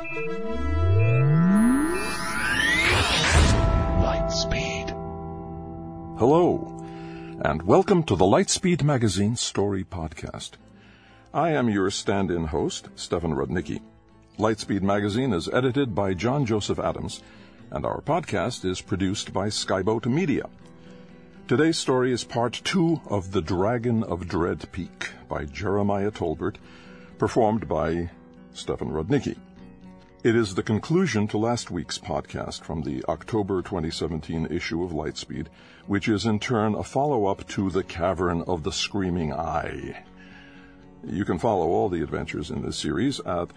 Lightspeed. Hello, and welcome to the Lightspeed Magazine Story Podcast. I am your stand-in host, Stefan Rudnicki. Lightspeed Magazine is edited by John Joseph Adams, and our podcast is produced by Skyboat Media. Today's story is part 2 of The Dragon of Dread Peak by Jeremiah Tolbert, performed by Stefan Rudnicki. It is the conclusion to last week's podcast from the October 2017 issue of Lightspeed, which is in turn a follow-up to The Cavern of the Screaming Eye. You can follow all the adventures in this series at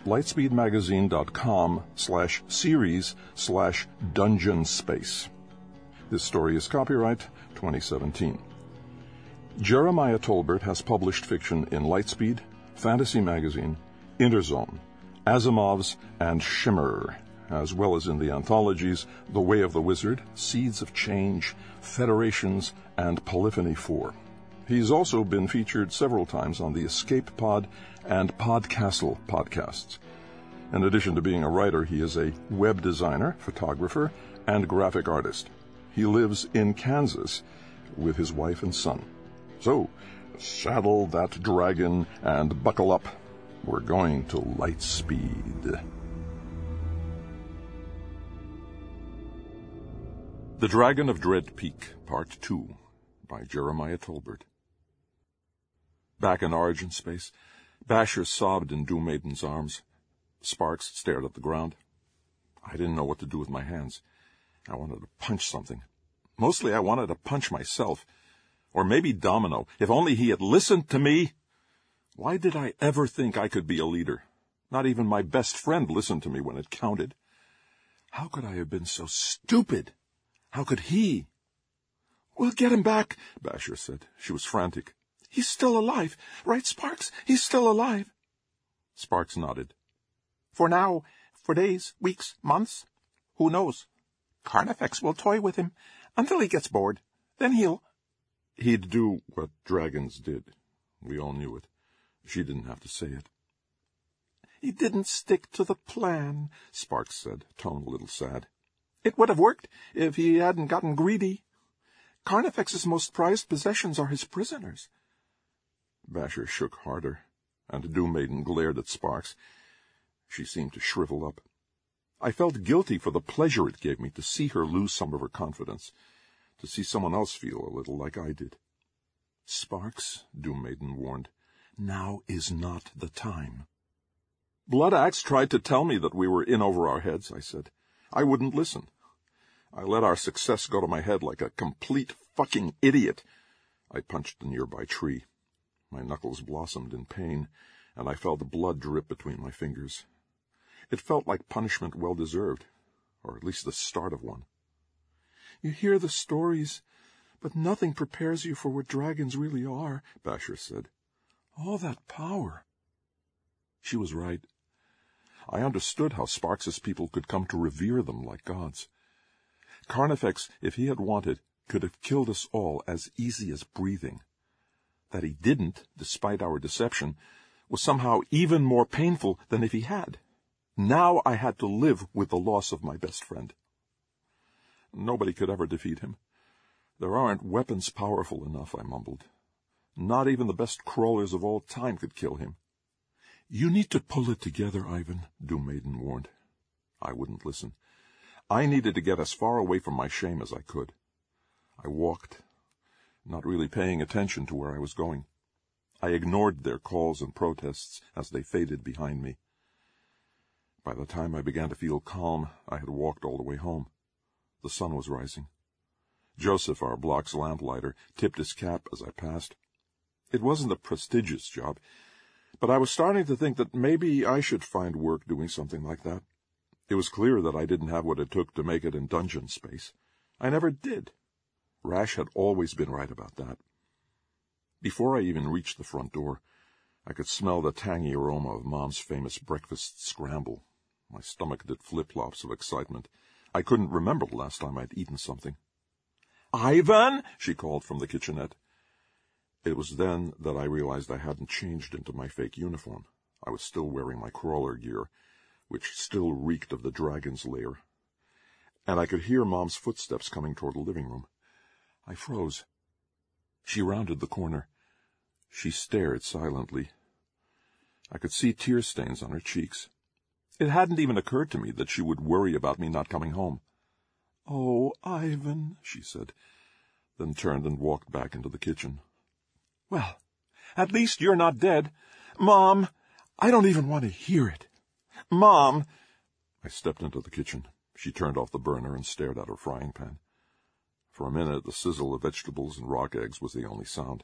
lightspeedmagazine.com/series/dungeon space. This story is copyright 2017. Jeremiah Tolbert has published fiction in Lightspeed, Fantasy Magazine, Interzone, Asimov's, and Shimmer, as well as in the anthologies The Way of the Wizard, Seeds of Change, Federations, and Polyphony 4. He's also been featured several times on the Escape Pod and Podcastle podcasts. In addition to being a writer, he is a web designer, photographer, and graphic artist. He lives in Kansas with his wife and son. So, saddle that dragon and buckle up. We're going to Lightspeed. The Dragon of Dread Peak, Part 2, by Jeremiah Tolbert. Back in Origin Space, Basher sobbed in Doom Maiden's arms. Sparks stared at the ground. I didn't know what to do with my hands. I wanted to punch something. Mostly I wanted to punch myself. Or maybe Domino. If only he had listened to me. Why did I ever think I could be a leader? Not even my best friend listened to me when it counted. How could I have been so stupid? How could he? "We'll get him back," Basher said. She was frantic. "He's still alive. Right, Sparks? He's still alive." Sparks nodded. "For now, for days, weeks, months. Who knows? Carnifex will toy with him until he gets bored. Then he'd do what dragons did. We all knew it. She didn't have to say it. "He didn't stick to the plan," Sparks said, tone a little sad. "It would have worked if he hadn't gotten greedy. Carnifex's most prized possessions are his prisoners." Basher shook harder, and Doom Maiden glared at Sparks. She seemed to shrivel up. I felt guilty for the pleasure it gave me to see her lose some of her confidence, to see someone else feel a little like I did. "Sparks," Doom Maiden warned, "now is not the time." "Bloodaxe tried to tell me that we were in over our heads," I said. "I wouldn't listen. I let our success go to my head like a complete fucking idiot." I punched a nearby tree. My knuckles blossomed in pain, and I felt the blood drip between my fingers. It felt like punishment well-deserved, or at least the start of one. "You hear the stories, but nothing prepares you for what dragons really are," Basher said. "All that power." She was right. I understood how Sparks's people could come to revere them like gods. Carnifex, if he had wanted, could have killed us all as easy as breathing. That he didn't, despite our deception, was somehow even more painful than if he had. Now I had to live with the loss of my best friend. Nobody could ever defeat him. There aren't weapons powerful enough, I mumbled. Not even the best crawlers of all time could kill him. "You need to pull it together, Ivan," Doom Maiden warned. I wouldn't listen. I needed to get as far away from my shame as I could. I walked, not really paying attention to where I was going. I ignored their calls and protests as they faded behind me. By the time I began to feel calm, I had walked all the way home. The sun was rising. Joseph, our block's lamplighter, tipped his cap as I passed. It wasn't a prestigious job, but I was starting to think that maybe I should find work doing something like that. It was clear that I didn't have what it took to make it in dungeon space. I never did. Rash had always been right about that. Before I even reached the front door, I could smell the tangy aroma of Mom's famous breakfast scramble. My stomach did flip-flops of excitement. I couldn't remember the last time I'd eaten something. "Ivan!" she called from the kitchenette. It was then that I realized I hadn't changed into my fake uniform. I was still wearing my crawler gear, which still reeked of the dragon's lair, and I could hear Mom's footsteps coming toward the living room. I froze. She rounded the corner. She stared silently. I could see tear stains on her cheeks. It hadn't even occurred to me that she would worry about me not coming home. "Oh, Ivan," she said, then turned and walked back into the kitchen. "Well, at least you're not dead. Mom, I don't even want to hear it. Mom!" I stepped into the kitchen. She turned off the burner and stared at her frying pan. For a minute, the sizzle of vegetables and rock eggs was the only sound.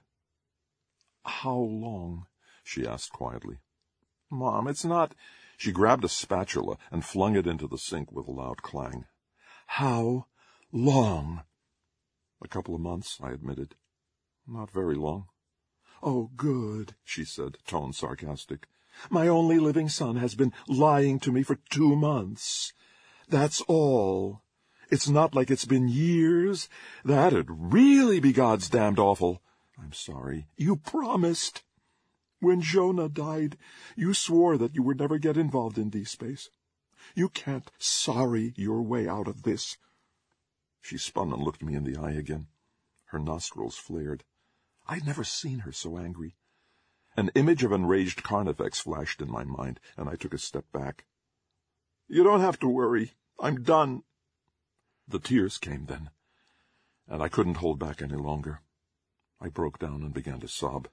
"How long?" she asked quietly. "Mom, it's not—" She grabbed a spatula and flung it into the sink with a loud clang. "How long?" "A couple of months," I admitted. "Not very long." "Oh, good," she said, tone sarcastic. "My only living son has been lying to me for 2 months. That's all. It's not like it's been years. That'd really be God's damned awful. I'm sorry. You promised. When Jonah died, you swore that you would never get involved in Deep Space. You can't sorry your way out of this." She spun and looked me in the eye again. Her nostrils flared. I'd never seen her so angry. An image of enraged Carnifex flashed in my mind, and I took a step back. "You don't have to worry. I'm done." The tears came then, and I couldn't hold back any longer. I broke down and began to sob.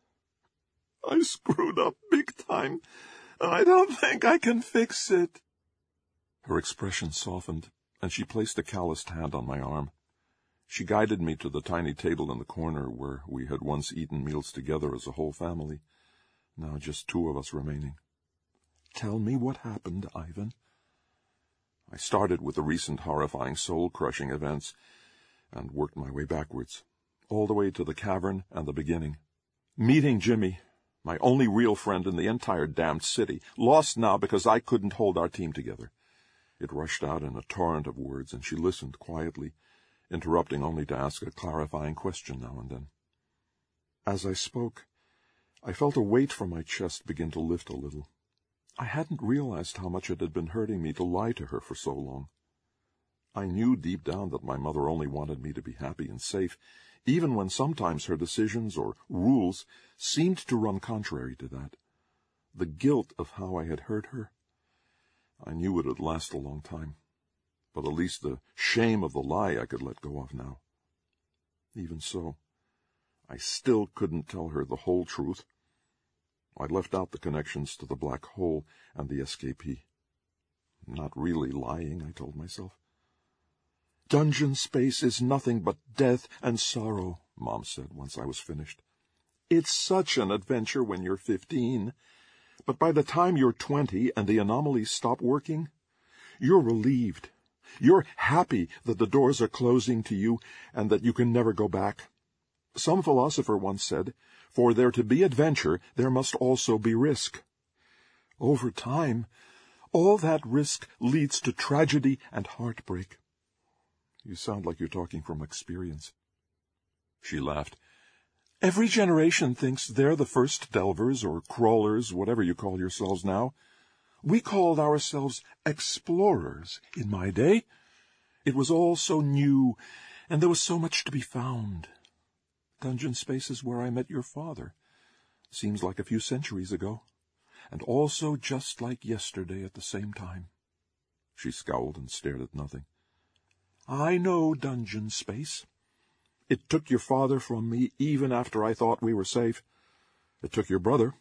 "I screwed up big time, and I don't think I can fix it." Her expression softened, and she placed a calloused hand on my arm. She guided me to the tiny table in the corner where we had once eaten meals together as a whole family, now just 2 of us remaining. "Tell me what happened, Ivan." I started with the recent horrifying soul-crushing events and worked my way backwards, all the way to the cavern and the beginning. Meeting Jimmy, my only real friend in the entire damned city, lost now because I couldn't hold our team together. It rushed out in a torrent of words, and she listened quietly, interrupting only to ask a clarifying question now and then. As I spoke, I felt a weight from my chest begin to lift a little. I hadn't realized how much it had been hurting me to lie to her for so long. I knew deep down that my mother only wanted me to be happy and safe, even when sometimes her decisions or rules seemed to run contrary to that. The guilt of how I had hurt her, I knew it would last a long time, but at least the shame of the lie I could let go of now. Even so, I still couldn't tell her the whole truth. I'd left out the connections to the black hole and the escapee. Not really lying, I told myself. "Dungeon space is nothing but death and sorrow," Mom said once I was finished. "It's such an adventure when you're 15, but by the time you're 20 and the anomalies stop working, you're relieved. You're happy that the doors are closing to you and that you can never go back. Some philosopher once said, for there to be adventure, there must also be risk. Over time, all that risk leads to tragedy and heartbreak." "You sound like you're talking from experience." She laughed. "Every generation thinks they're the first delvers or crawlers, whatever you call yourselves now. We called ourselves explorers in my day. It was all so new, and there was so much to be found. Dungeon space is where I met your father. Seems like a few centuries ago, and also just like yesterday at the same time." She scowled and stared at nothing. "I know dungeon space. It took your father from me even after I thought we were safe. It took your brother.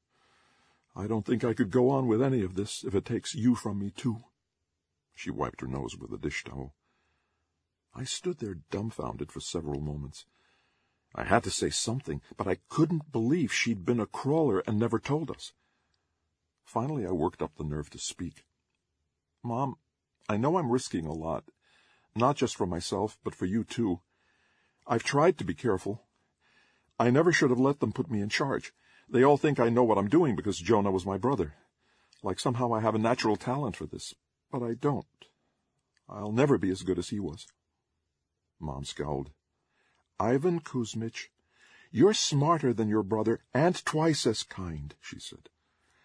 I don't think I could go on with any of this if it takes you from me, too." She wiped her nose with a dish towel. I stood there dumbfounded for several moments. I had to say something, but I couldn't believe she'd been a crawler and never told us. Finally, I worked up the nerve to speak. "Mom, I know I'm risking a lot, not just for myself, but for you, too. I've tried to be careful. I never should have let them put me in charge. They all think I know what I'm doing because Jonah was my brother. Like somehow I have a natural talent for this, but I don't. I'll never be as good as he was." Mom scowled. "Ivan Kuzmich, you're smarter than your brother and twice as kind," she said.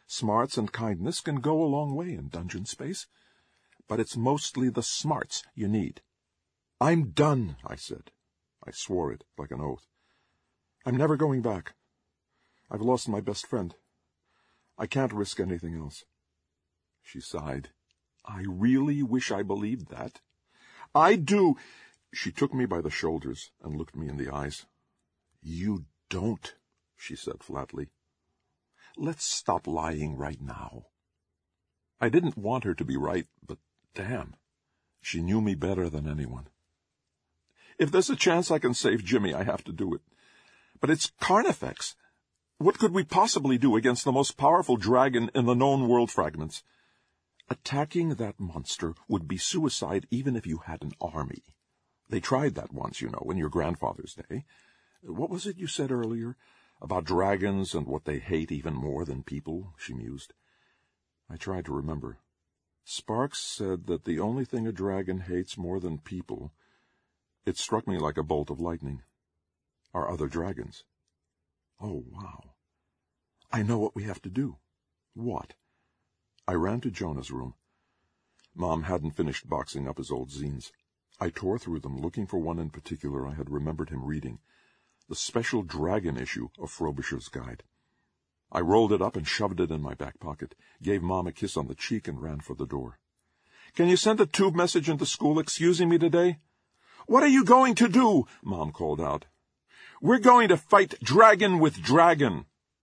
Smarts and kindness can go a long way in dungeon space, but it's mostly the smarts you need. I'm done, I said. I swore it like an oath. I'm never going back. I've lost my best friend. I can't risk anything else. She sighed. I really wish I believed that. I do. She took me by the shoulders and looked me in the eyes. You don't, she said flatly. Let's stop lying right now. I didn't want her to be right, but damn, she knew me better than anyone. If there's a chance I can save Jimmy, I have to do it. But it's Carnifex. What could we possibly do against the most powerful dragon in the known world fragments? Attacking that monster would be suicide even if you had an army. They tried that once, you know, in your grandfather's day. What was it you said earlier? About dragons and what they hate even more than people, she mused. I tried to remember. Sparks said that the only thing a dragon hates more than people, it struck me like a bolt of lightning, are other dragons. Oh, wow. I know what we have to do. What? I ran to Jonah's room. Mom hadn't finished boxing up his old zines. I tore through them, looking for one in particular I had remembered him reading, the special dragon issue of Frobisher's Guide. I rolled it up and shoved it in my back pocket, gave Mom a kiss on the cheek, and ran for the door. Can you send a tube message into school excusing me today? What are you going to do? Mom called out. We're going to fight dragon with dragon.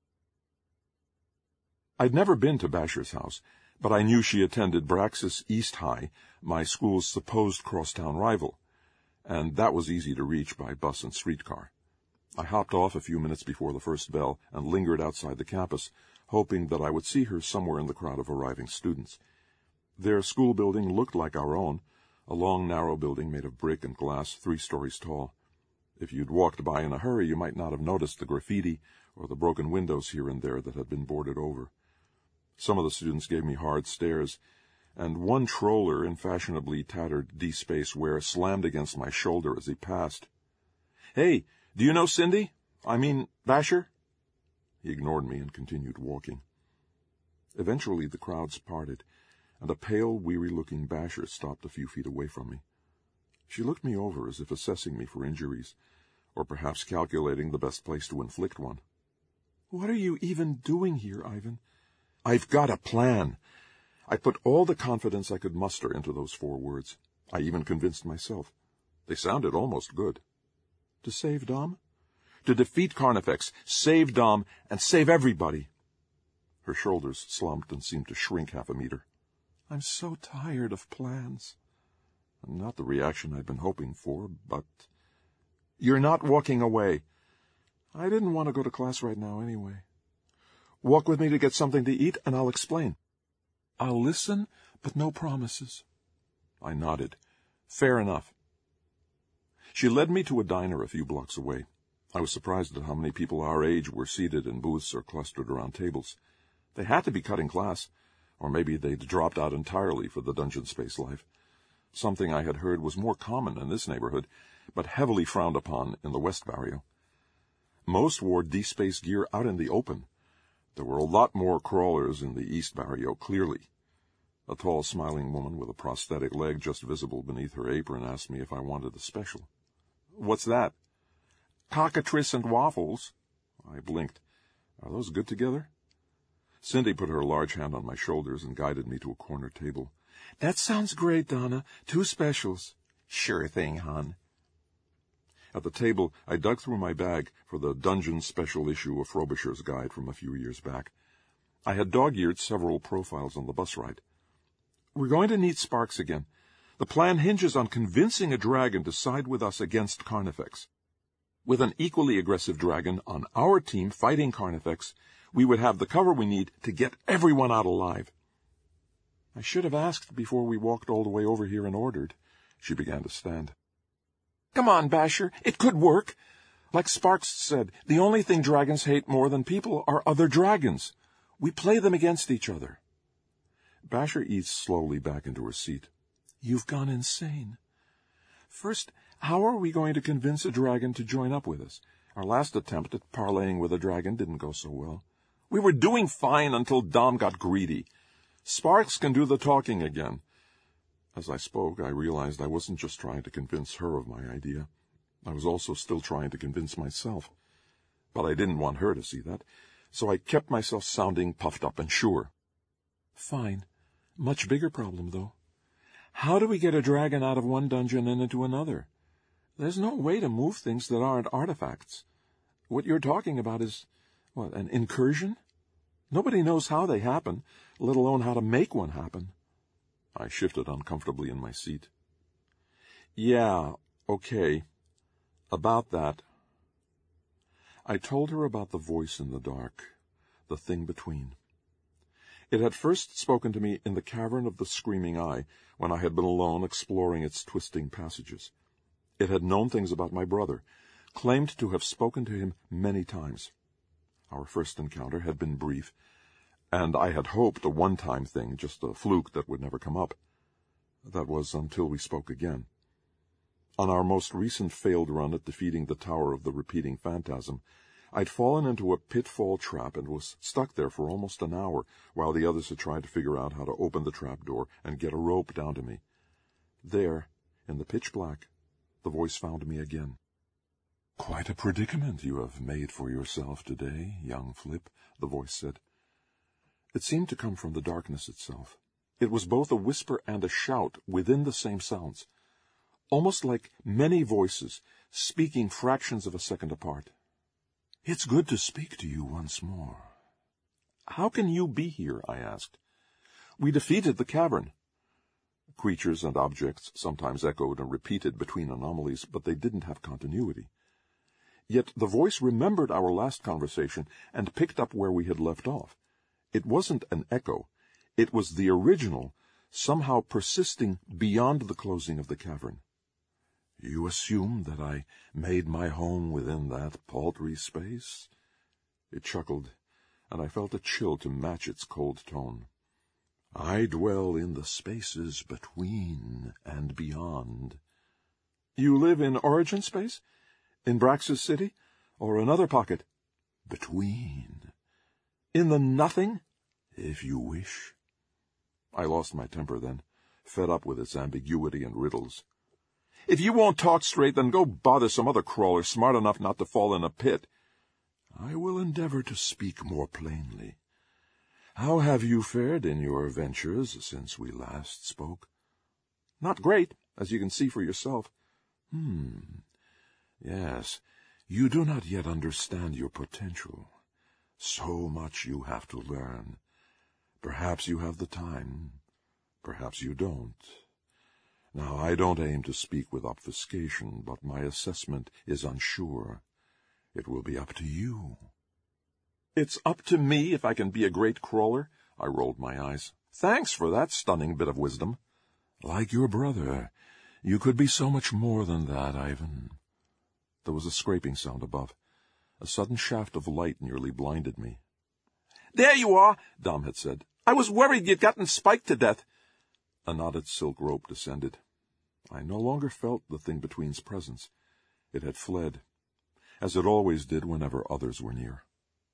I'd never been to Basher's house, but I knew she attended Braxis East High, my school's supposed crosstown rival, and that was easy to reach by bus and streetcar. I hopped off a few minutes before the first bell and lingered outside the campus, hoping that I would see her somewhere in the crowd of arriving students. Their school building looked like our own, a long, narrow building made of brick and glass 3 stories tall. If you'd walked by in a hurry, you might not have noticed the graffiti or the broken windows here and there that had been boarded over. Some of the students gave me hard stares, and one troller in fashionably tattered D-Space wear slammed against my shoulder as he passed. Hey, do you know Cindy? I mean, Basher? He ignored me and continued walking. Eventually the crowds parted, and a pale, weary-looking Basher stopped a few feet away from me. She looked me over as if assessing me for injuries, or perhaps calculating the best place to inflict one. What are you even doing here, Ivan? I've got a plan. I put all the confidence I could muster into those 4 words. I even convinced myself. They sounded almost good. To save Dom? To defeat Carnifex, save Dom, and save everybody. Her shoulders slumped and seemed to shrink half a meter. I'm so tired of plans. Not the reaction I'd been hoping for, but... You're not walking away. I didn't want to go to class right now anyway. Walk with me to get something to eat, and I'll explain. I'll listen, but no promises. I nodded. Fair enough. She led me to a diner a few blocks away. I was surprised at how many people our age were seated in booths or clustered around tables. They had to be cutting class, or maybe they'd dropped out entirely for the dungeon space life. Something I had heard was more common in this neighborhood, but heavily frowned upon in the West Barrio. Most wore D-Space gear out in the open. There were a lot more crawlers in the East Barrio, clearly. A tall, smiling woman with a prosthetic leg just visible beneath her apron asked me if I wanted the special. What's that? Cockatrice and waffles. I blinked. Are those good together? Cindy put her large hand on my shoulders and guided me to a corner table. That sounds great, Donna. 2 specials. Sure thing, hon. At the table, I dug through my bag for the Dungeon special issue of Frobisher's Guide from a few years back. I had dog-eared several profiles on the bus ride. We're going to need Sparks again. The plan hinges on convincing a dragon to side with us against Carnifex. With an equally aggressive dragon on our team fighting Carnifex, we would have the cover we need to get everyone out alive. I should have asked before we walked all the way over here and ordered. She began to stand. Come on, Basher, it could work. Like Sparks said, the only thing dragons hate more than people are other dragons. We play them against each other. Basher eased slowly back into her seat. You've gone insane. First, how are we going to convince a dragon to join up with us? Our last attempt at parleying with a dragon didn't go so well. We were doing fine until Dom got greedy. Sparks can do the talking again." As I spoke, I realized I wasn't just trying to convince her of my idea. I was also still trying to convince myself. But I didn't want her to see that, so I kept myself sounding puffed up and sure. "Fine. Much bigger problem, though. How do we get a dragon out of one dungeon and into another? There's no way to move things that aren't artifacts. What you're talking about is, an incursion? Nobody knows how they happen, let alone how to make one happen." I shifted uncomfortably in my seat. "Yeah, okay. About that." I told her about the voice in the dark, the thing between. It had first spoken to me in the cavern of the Screaming Eye, when I had been alone exploring its twisting passages. It had known things about my brother, claimed to have spoken to him many times. Our first encounter had been brief, and I had hoped a one-time thing, just a fluke that would never come up. That was until we spoke again. On our most recent failed run at defeating the Tower of the Repeating Phantasm, I'd fallen into a pitfall trap and was stuck there for almost an hour while the others had tried to figure out how to open the trapdoor and get a rope down to me. There, in the pitch black, the voice found me again. "Quite a predicament you have made for yourself today, young Flip," the voice said. It seemed to come from the darkness itself. It was both a whisper and a shout within the same sounds, almost like many voices speaking fractions of a second apart. "It's good to speak to you once more." "How can you be here?" I asked. "We defeated the cavern." Creatures and objects sometimes echoed and repeated between anomalies, but they didn't have continuity. Yet the voice remembered our last conversation and picked up where we had left off. It wasn't an echo. It was the original, somehow persisting beyond the closing of the cavern. "You assume that I made my home within that paltry space?" It chuckled, and I felt a chill to match its cold tone. "I dwell in the spaces between and beyond." "You live in Origin Space? In Brax's City? Or another pocket?" "Between." "In the nothing?" "If you wish." I lost my temper then, fed up with its ambiguity and riddles. "If you won't talk straight, then go bother some other crawler smart enough not to fall in a pit." "I will endeavor to speak more plainly. How have you fared in your ventures since we last spoke?" "Not great, as you can see for yourself." Yes, you do not yet understand your potential. So much you have to learn. Perhaps you have the time. Perhaps you don't. Now, I don't aim to speak with obfuscation, but my assessment is unsure. It will be up to you." "It's up to me if I can be a great crawler?" I rolled my eyes. "Thanks for that stunning bit of wisdom." "Like your brother, you could be so much more than that, Ivan." There was a scraping sound above. A sudden shaft of light nearly blinded me. "There you are," Dom had said. "I was worried you'd gotten spiked to death." A knotted silk rope descended. I no longer felt the thing between's presence. It had fled, as it always did whenever others were near.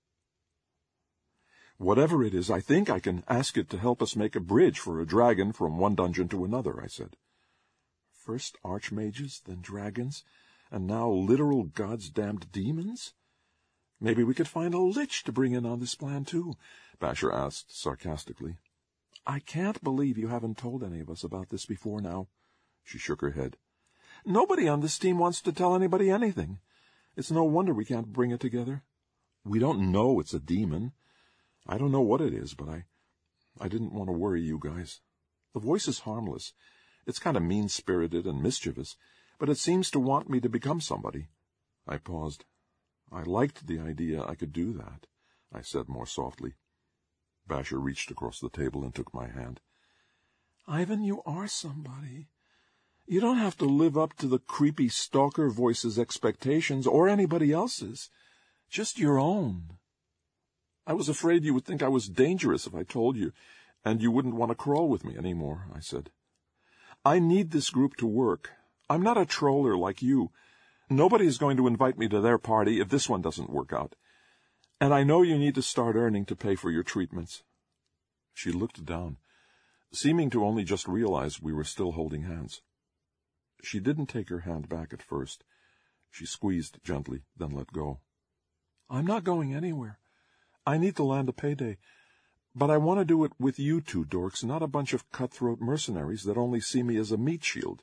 "Whatever it is, I think I can ask it to help us make a bridge for a dragon from one dungeon to another," I said. First archmages, then dragons, and now literal gods-damned demons? "Maybe we could find a lich to bring in on this plan, too," Basher asked sarcastically. "I can't believe you haven't told any of us about this before now." She shook her head. "Nobody on this team wants to tell anybody anything. It's no wonder we can't bring it together. We don't know it's a demon. I don't know what it is, but I didn't want to worry you guys. The voice is harmless. It's kind of mean-spirited and mischievous, but it seems to want me to become somebody." I paused. I liked the idea I could do that, I said more softly. Basher reached across the table and took my hand. "Ivan, you are somebody. You don't have to live up to the creepy stalker voice's expectations or anybody else's. Just your own." "I was afraid you would think I was dangerous if I told you, and you wouldn't want to crawl with me any more," I said. "I need this group to work. I'm not a troller like you. Nobody is going to invite me to their party if this one doesn't work out. And I know you need to start earning to pay for your treatments." She looked down, seeming to only just realize we were still holding hands. She didn't take her hand back at first. She squeezed gently, then let go. "I'm not going anywhere. I need to land a payday. But I want to do it with you two dorks, not a bunch of cutthroat mercenaries that only see me as a meat shield."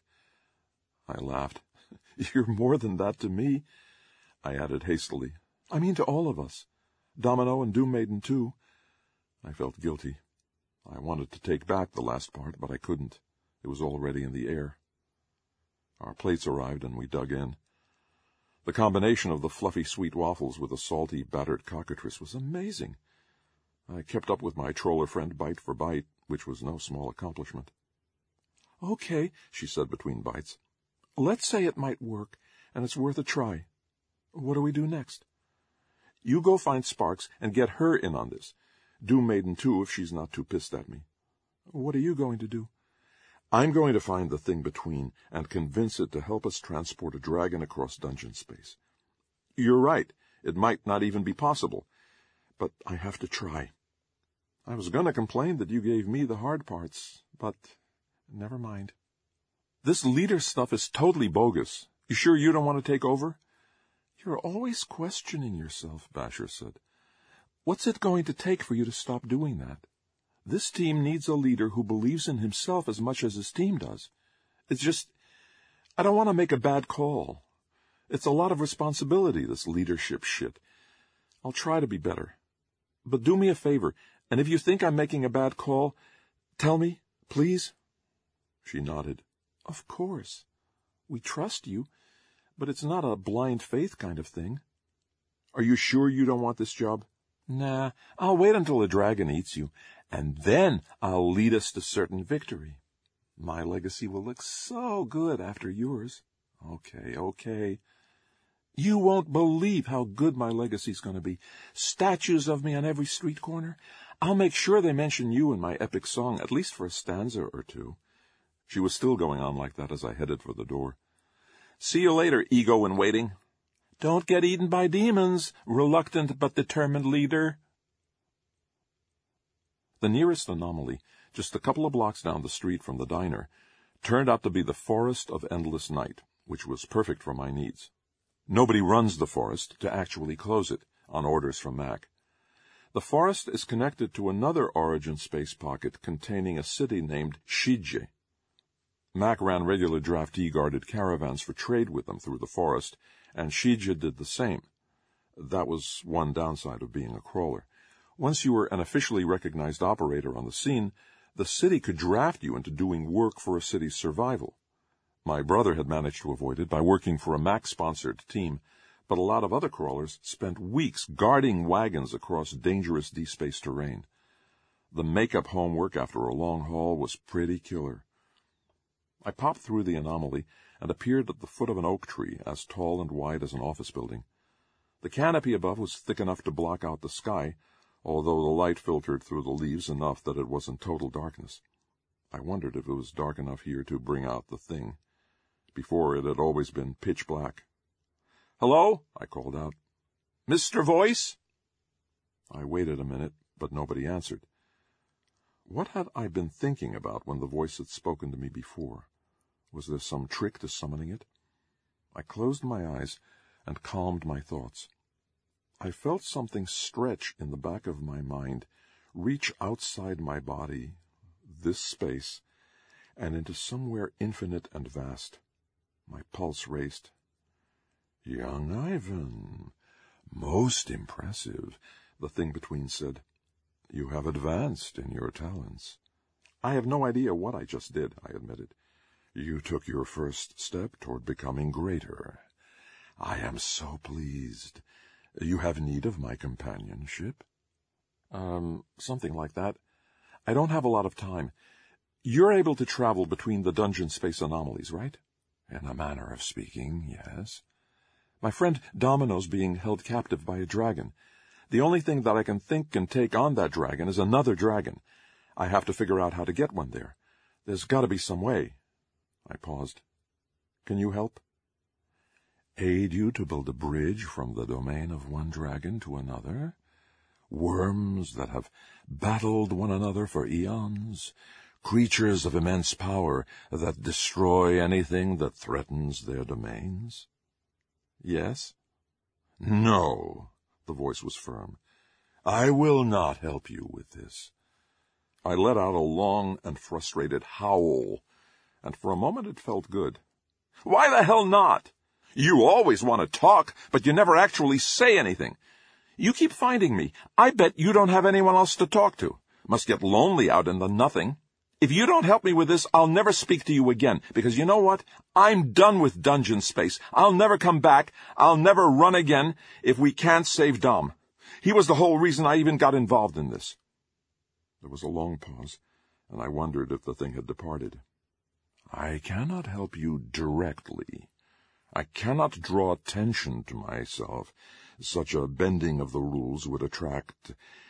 I laughed. "You're more than that to me," I added hastily. "I mean to all of us. Domino and Doom Maiden, too." I felt guilty. I wanted to take back the last part, but I couldn't. It was already in the air. Our plates arrived, and we dug in. The combination of the fluffy sweet waffles with the salty, battered cockatrice was amazing. I kept up with my troller friend bite for bite, which was no small accomplishment. "Okay," she said between bites. "Let's say it might work, and it's worth a try. What do we do next?" "You go find Sparks and get her in on this. Doom Maiden, too, if she's not too pissed at me." "What are you going to do?" "I'm going to find the thing between and convince it to help us transport a dragon across dungeon space. You're right, it might not even be possible, but I have to try. I was going to complain that you gave me the hard parts, but never mind. This leader stuff is totally bogus. You sure you don't want to take over?" "You're always questioning yourself," Basher said. "What's it going to take for you to stop doing that? This team needs a leader who believes in himself as much as his team does. It's just, I don't want to make a bad call. It's a lot of responsibility, this leadership shit. I'll try to be better. But do me a favor, and if you think I'm making a bad call, tell me, please." She nodded. "Of course. We trust you, but it's not a blind faith kind of thing." "Are you sure you don't want this job?" "Nah, I'll wait until the dragon eats you, and then I'll lead us to certain victory. My legacy will look so good after yours." Okay. "You won't believe how good my legacy's going to be. Statues of me on every street corner. I'll make sure they mention you in my epic song, at least for a stanza or two." She was still going on like that as I headed for the door. "See you later, ego in waiting. Don't get eaten by demons, reluctant but determined leader." The nearest anomaly, just a couple of blocks down the street from the diner, turned out to be the Forest of Endless Night, which was perfect for my needs. Nobody runs the forest to actually close it, on orders from Mac. The forest is connected to another origin space pocket containing a city named Shidje. Mac ran regular draftee-guarded caravans for trade with them through the forest, and Shidje did the same. That was one downside of being a crawler. Once you were an officially recognized operator on the scene, the city could draft you into doing work for a city's survival. My brother had managed to avoid it by working for a Mac-sponsored team, but a lot of other crawlers spent weeks guarding wagons across dangerous D-space terrain. The make-up homework after a long haul was pretty killer. I popped through the anomaly and appeared at the foot of an oak tree as tall and wide as an office building. The canopy above was thick enough to block out the sky, although the light filtered through the leaves enough that it wasn't total darkness. I wondered if it was dark enough here to bring out the thing. Before, it had always been pitch black. "Hello?" I called out. "Mr. Voice?" I waited a minute, but nobody answered. What had I been thinking about when the voice had spoken to me before? Was there some trick to summoning it? I closed my eyes and calmed my thoughts. I felt something stretch in the back of my mind, reach outside my body, this space, and into somewhere infinite and vast. My pulse raced. "Young Ivan, most impressive," the thing between said. "You have advanced in your talents." "I have no idea what I just did," I admitted. "You took your first step toward becoming greater. I am so pleased. You have need of my companionship?" Something like that. I don't have a lot of time. You're able to travel between the dungeon space anomalies, right?" "In a manner of speaking, yes." "My friend Domino's being held captive by a dragon. The only thing that I can think can take on that dragon is another dragon. I have to figure out how to get one there. There's got to be some way." I paused. "Can you help?" "Aid you to build a bridge from the domain of one dragon to another?" worms that have battled one another for eons, creatures of immense power that destroy anything that threatens their domains? Yes? No, the voice was firm. I will not help you with this. I let out a long and frustrated howl, and for a moment it felt good. Why the hell not? You always want to talk, but you never actually say anything. You keep finding me. I bet you don't have anyone else to talk to. Must get lonely out in the nothing. If you don't help me with this, I'll never speak to you again, because you know what? I'm done with dungeon space. I'll never come back. I'll never run again if we can't save Dom. He was the whole reason I even got involved in this. There was a long pause, and I wondered if the thing had departed. I cannot help you directly. I cannot draw attention to myself. Such a bending of the rules would attract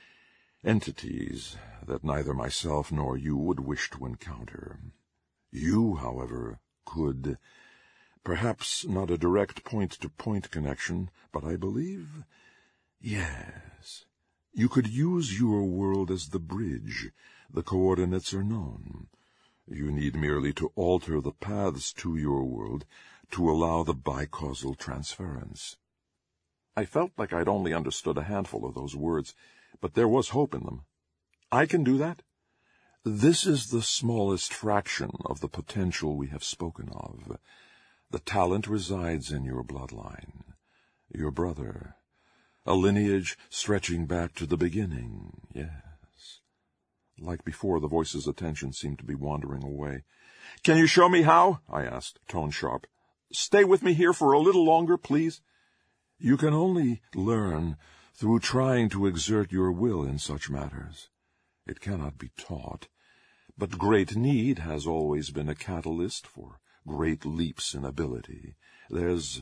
entities that neither myself nor you would wish to encounter. You, however, could. Perhaps not a direct point-to-point connection, but I believe, yes, you could use your world as the bridge. The coordinates are known. You need merely to alter the paths to your world to allow the bicausal transference. I felt like I'd only understood a handful of those words, but there was hope in them. I can do that? This is the smallest fraction of the potential we have spoken of. The talent resides in your bloodline, your brother, a lineage stretching back to the beginning, yes. Like before, the voice's attention seemed to be wandering away. Can you show me how? I asked, tone sharp. Stay with me here for a little longer, please. You can only learn through trying to exert your will in such matters. It cannot be taught, but great need has always been a catalyst for great leaps in ability. There's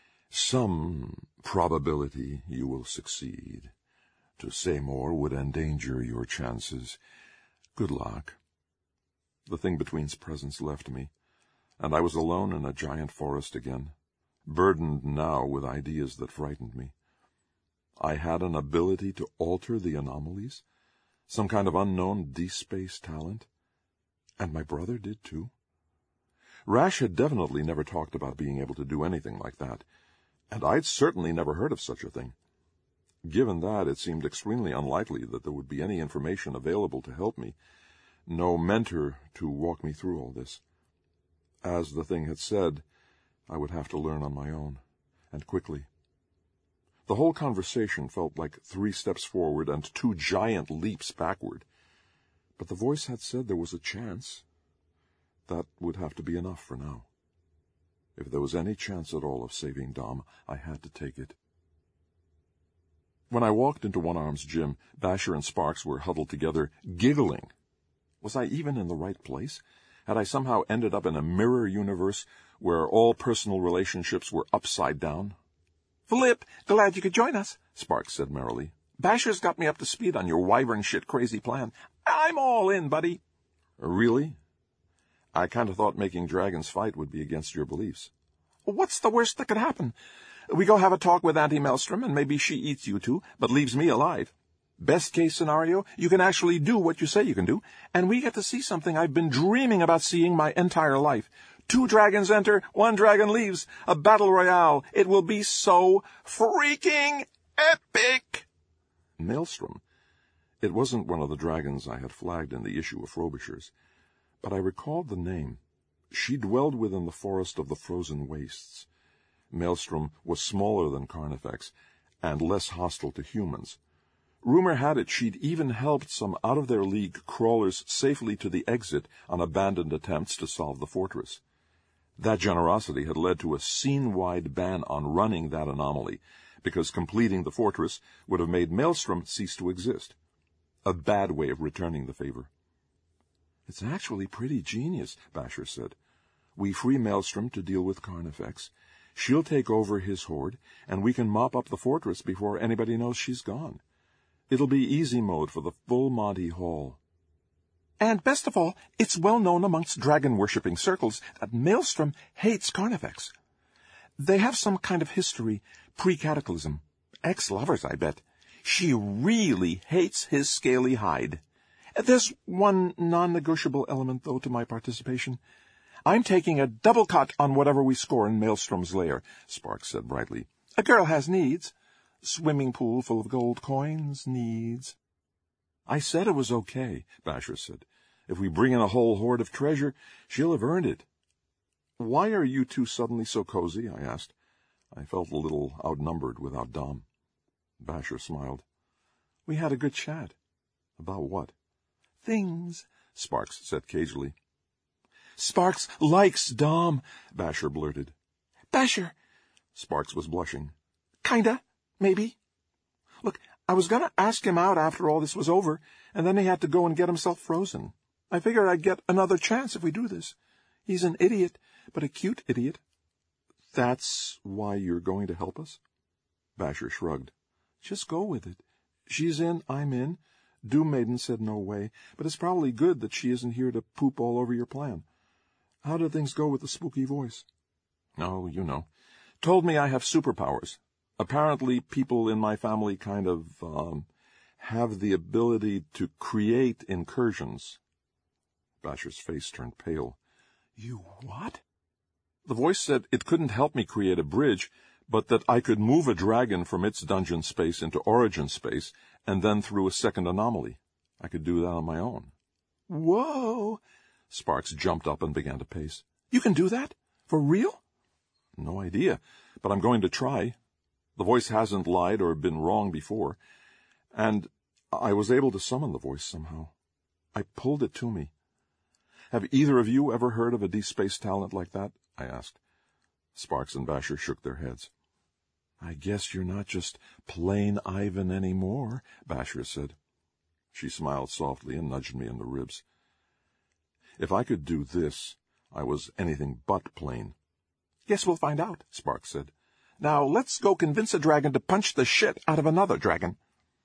some probability you will succeed. To say more would endanger your chances. Good luck. The thing between's presence left me, and I was alone in a giant forest again, burdened now with ideas that frightened me. I had an ability to alter the anomalies, some kind of unknown D-space talent, and my brother did too. Rash had definitely never talked about being able to do anything like that, and I'd certainly never heard of such a thing. Given that, it seemed extremely unlikely that there would be any information available to help me, no mentor to walk me through all this. As the thing had said, I would have to learn on my own, and quickly. The whole conversation felt like 3 steps forward and 2 giant leaps backward. But the voice had said there was a chance. That would have to be enough for now. If there was any chance at all of saving Dom, I had to take it. When I walked into One Arm's gym, Basher and Sparks were huddled together, giggling. Was I even in the right place? Had I somehow ended up in a mirror universe where all personal relationships were upside down? "Flip, glad you could join us," Sparks said merrily. "Basher's got me up to speed on your wyvern shit crazy plan. I'm all in, buddy." "Really? I kind of thought making dragons fight would be against your beliefs." "What's the worst that could happen? We go have a talk with Auntie Maelstrom, and maybe she eats you two, but leaves me alive. Best case scenario, you can actually do what you say you can do, and we get to see something I've been dreaming about seeing my entire life. 2 dragons enter, 1 dragon leaves. A battle royale. It will be so freaking epic." Maelstrom. It wasn't one of the dragons I had flagged in the issue of Frobishers, but I recalled the name. She dwelled within the forest of the frozen wastes. Maelstrom was smaller than Carnifex, and less hostile to humans. Rumor had it she'd even helped some out-of-their-league crawlers safely to the exit on abandoned attempts to solve the fortress. That generosity had led to a scene-wide ban on running that anomaly, because completing the fortress would have made Maelstrom cease to exist. A bad way of returning the favor. "It's actually pretty genius," Basher said. "We free Maelstrom to deal with Carnifex. She'll take over his horde, and we can mop up the fortress before anybody knows she's gone. It'll be easy mode for the full Monty Hall. And best of all, it's well known amongst dragon-worshipping circles that Maelstrom hates Carnifex. They have some kind of history, pre-cataclysm. Ex-lovers, I bet. She really hates his scaly hide. There's one non-negotiable element, though, to my participation. I'm taking a double cut on whatever we score in Maelstrom's lair, Sparks said brightly. A girl has needs. Swimming pool full of gold coins, needs. I said it was okay, Basher said. If we bring in a whole hoard of treasure, she'll have earned it. Why are you two suddenly so cozy? I asked. I felt a little outnumbered without Dom. Basher smiled. We had a good chat. About what? Things, Sparks said cagily. Sparks likes Dom, Basher blurted. Basher. Sparks was blushing. Kinda, maybe. Look, I was gonna ask him out after all this was over, and then he had to go and get himself frozen. I figured I'd get another chance if we do this. He's an idiot, but a cute idiot. That's why you're going to help us? Basher shrugged. Just go with it. She's in, I'm in. Doom Maiden said no way, but it's probably good that she isn't here to poop all over your plan. How did things go with the spooky voice? Oh, you know. Told me I have superpowers. Apparently people in my family kind of, have the ability to create incursions. Basher's face turned pale. You what? The voice said it couldn't help me create a bridge, but that I could move a dragon from its dungeon space into origin space, and then through a second anomaly. I could do that on my own. Whoa! Sparks jumped up and began to pace. You can do that? For real? No idea, but I'm going to try. The voice hasn't lied or been wrong before, and I was able to summon the voice somehow. I pulled it to me. Have either of you ever heard of a D-Space talent like that? I asked. Sparks and Basher shook their heads. I guess you're not just plain Ivan anymore, Basher said. She smiled softly and nudged me in the ribs. If I could do this, I was anything but plain. Guess we'll find out, Sparks said. Now let's go convince a dragon to punch the shit out of another dragon.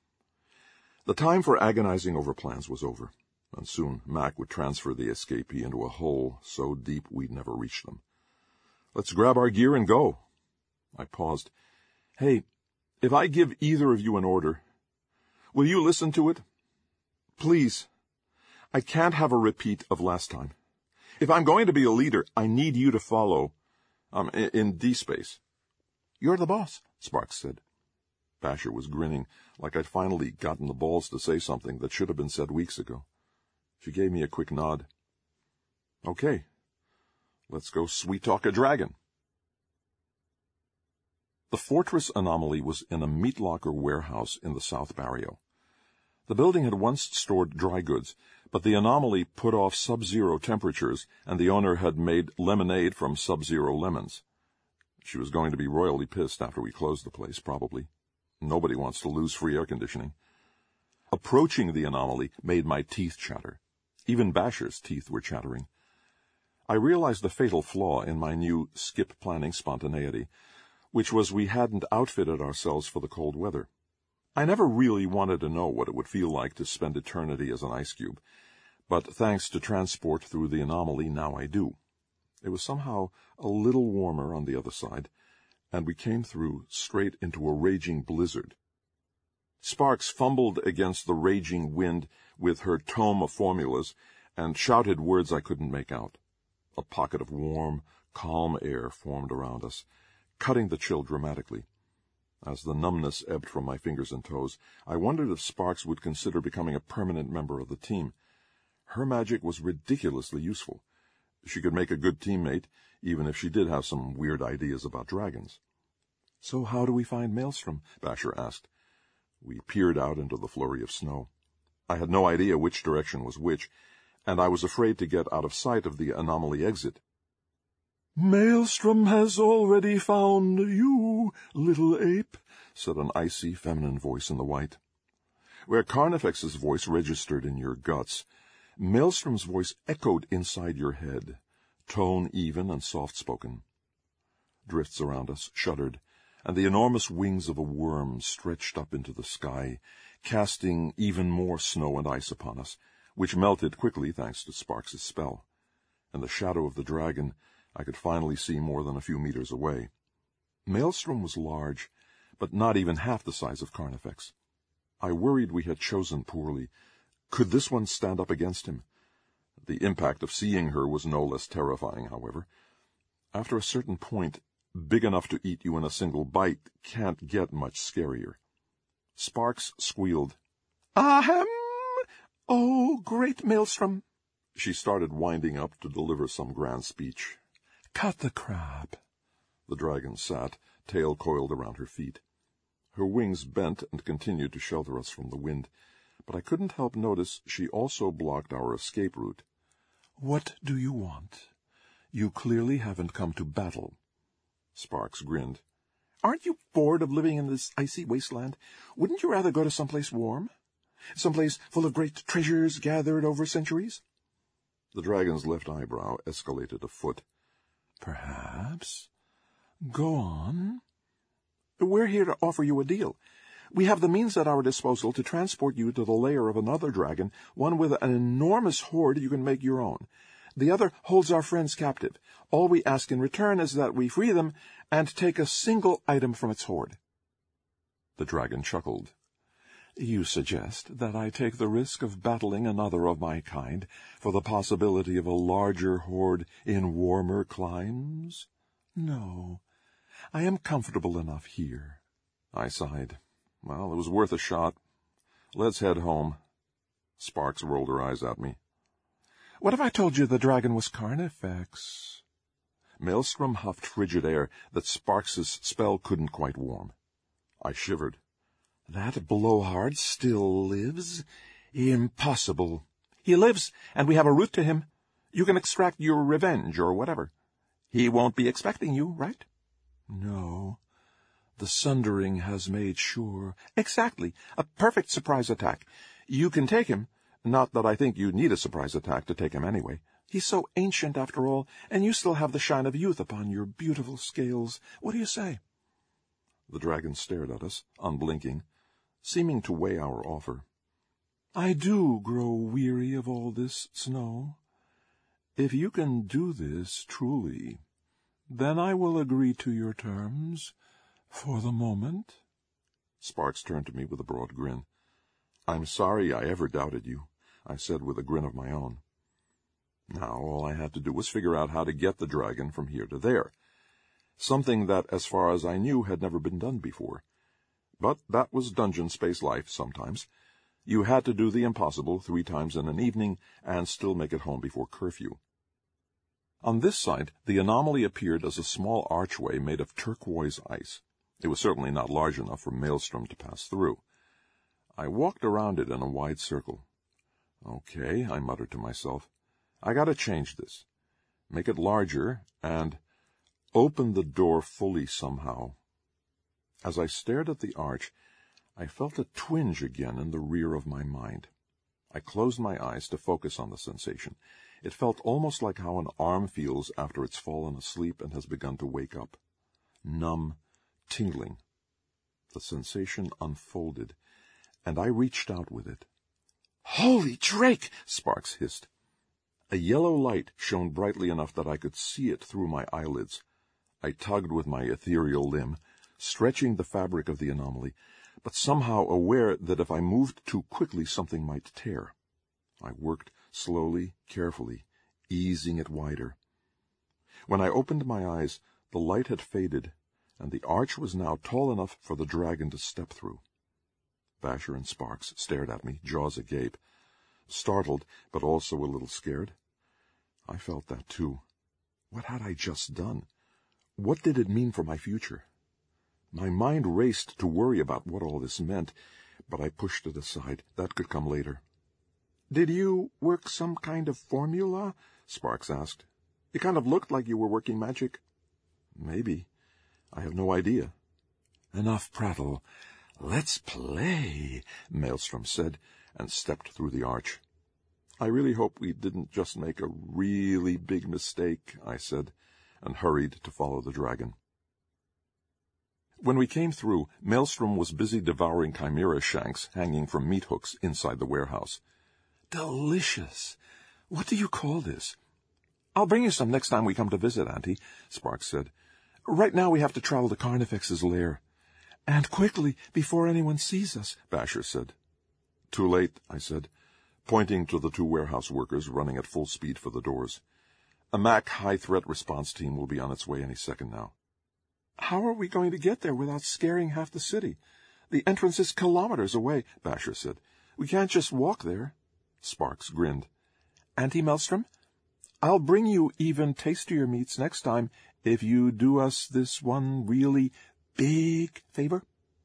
The time for agonizing over plans was over, and soon Mac would transfer the escapee into a hole so deep we'd never reach them. Let's grab our gear and go. I paused. Hey, if I give either of you an order, will you listen to it? Please. I can't have a repeat of last time. If I'm going to be a leader, I need you to follow, in D-Space. You're the boss, Sparks said. Basher was grinning, like I'd finally gotten the balls to say something that should have been said weeks ago. She gave me a quick nod. Okay. Let's go sweet-talk a dragon. The Fortress Anomaly was in a meat locker warehouse in the South Barrio. The building had once stored dry goods, but the Anomaly put off sub-zero temperatures, and the owner had made lemonade from sub-zero lemons. She was going to be royally pissed after we closed the place, probably. Nobody wants to lose free air conditioning. Approaching the Anomaly made my teeth chatter. Even Basher's teeth were chattering. I realized the fatal flaw in my new skip-planning spontaneity, which was we hadn't outfitted ourselves for the cold weather. I never really wanted to know what it would feel like to spend eternity as an ice cube, but thanks to transport through the Anomaly, now I do. It was somehow a little warmer on the other side, and we came through straight into a raging blizzard. Sparks fumbled against the raging wind with her tome of formulas and shouted words I couldn't make out. A pocket of warm, calm air formed around us, cutting the chill dramatically. As the numbness ebbed from my fingers and toes, I wondered if Sparks would consider becoming a permanent member of the team. Her magic was ridiculously useful. She could make a good teammate, even if she did have some weird ideas about dragons. So how do we find Maelstrom? Basher asked. We peered out into the flurry of snow. I had no idea which direction was which, and I was afraid to get out of sight of the Anomaly exit. Maelstrom has already found you, little ape, said an icy feminine voice in the white. Where Carnifex's voice registered in your guts, Maelstrom's voice echoed inside your head, tone even and soft-spoken. Drifts around us shuddered, and the enormous wings of a worm stretched up into the sky, casting even more snow and ice upon us, which melted quickly thanks to Sparks's spell. In the shadow of the dragon, I could finally see more than a few meters away. Maelstrom was large, but not even half the size of Carnifex. I worried we had chosen poorly. Could this one stand up against him? The impact of seeing her was no less terrifying, however. After a certain point, big enough to eat you in a single bite can't get much scarier. Sparks squealed. Ahem! Oh, great Maelstrom! She started winding up to deliver some grand speech. Cut the crap. The dragon sat, tail coiled around her feet. Her wings bent and continued to shelter us from the wind, but I couldn't help notice she also blocked our escape route. What do you want? You clearly haven't come to battle. Sparks grinned. Aren't you bored of living in this icy wasteland? Wouldn't you rather go to someplace warm? Someplace full of great treasures gathered over centuries? The dragon's left eyebrow escalated a foot. Perhaps. Go on. We're here to offer you a deal. We have the means at our disposal to transport you to the lair of another dragon, one with an enormous hoard you can make your own. The other holds our friends captive. All we ask in return is that we free them and take a single item from its hoard. The dragon chuckled. You suggest that I take the risk of battling another of my kind for the possibility of a larger hoard in warmer climes? No, I am comfortable enough here. I sighed. Well, it was worth a shot. Let's head home. Sparks rolled her eyes at me. What if I told you the dragon was Carnifex? Maelstrom huffed frigid air that Sparks's spell couldn't quite warm. I shivered. That blowhard still lives? Impossible. He lives, and we have a route to him. You can extract your revenge or whatever. He won't be expecting you, right? No. The Sundering has made sure. Exactly. A perfect surprise attack. You can take him. Not that I think you need a surprise attack to take him anyway. He's so ancient after all, and you still have the shine of youth upon your beautiful scales. What do you say? The dragon stared at us, unblinking, seeming to weigh our offer. I do grow weary of all this snow. If you can do this truly, then I will agree to your terms for the moment. Sparks turned to me with a broad grin. I'm sorry I ever doubted you, I said with a grin of my own. Now all I had to do was figure out how to get the dragon from here to there, something that, as far as I knew, had never been done before. But that was dungeon space life sometimes. You had to do the impossible 3 times in an evening and still make it home before curfew. On this side, the anomaly appeared as a small archway made of turquoise ice. It was certainly not large enough for Maelstrom to pass through. I walked around it in a wide circle. Okay, I muttered to myself. I gotta change this. Make it larger and open the door fully somehow. As I stared at the arch, I felt a twinge again in the rear of my mind. I closed my eyes to focus on the sensation. It felt almost like how an arm feels after it's fallen asleep and has begun to wake up. Numb, tingling. The sensation unfolded, and I reached out with it. Holy Drake! Sparks hissed. A yellow light shone brightly enough that I could see it through my eyelids. I tugged with my ethereal limb, stretching the fabric of the anomaly, but somehow aware that if I moved too quickly something might tear. I worked slowly, carefully, easing it wider. When I opened my eyes, the light had faded, and the arch was now tall enough for the dragon to step through. Basher and Sparks stared at me, jaws agape, startled, but also a little scared. I felt that too. What had I just done? What did it mean for my future? My mind raced to worry about what all this meant, but I pushed it aside. That could come later. Did you work some kind of formula? Sparks asked. It kind of looked like you were working magic. Maybe. I have no idea. Enough prattle. Let's play, Maelstrom said, and stepped through the arch. I really hope we didn't just make a really big mistake, I said, and hurried to follow the dragon. When we came through, Maelstrom was busy devouring chimera shanks hanging from meat hooks inside the warehouse. Delicious. What do you call this? I'll bring you some next time we come to visit, Auntie, Sparks said. Right now we have to travel to Carnifex's lair. "And quickly, before anyone sees us," Basher said. "Too late," I said, pointing to the 2 warehouse workers running at full speed for the doors. A MAC high-threat response team will be on its way any second now. "How are we going to get there without scaring half the city? The entrance is kilometers away," Basher said. "We can't just walk there." Sparks grinned. "Auntie Maelstrom, I'll bring you even tastier meats next time if you do us this one really big favor."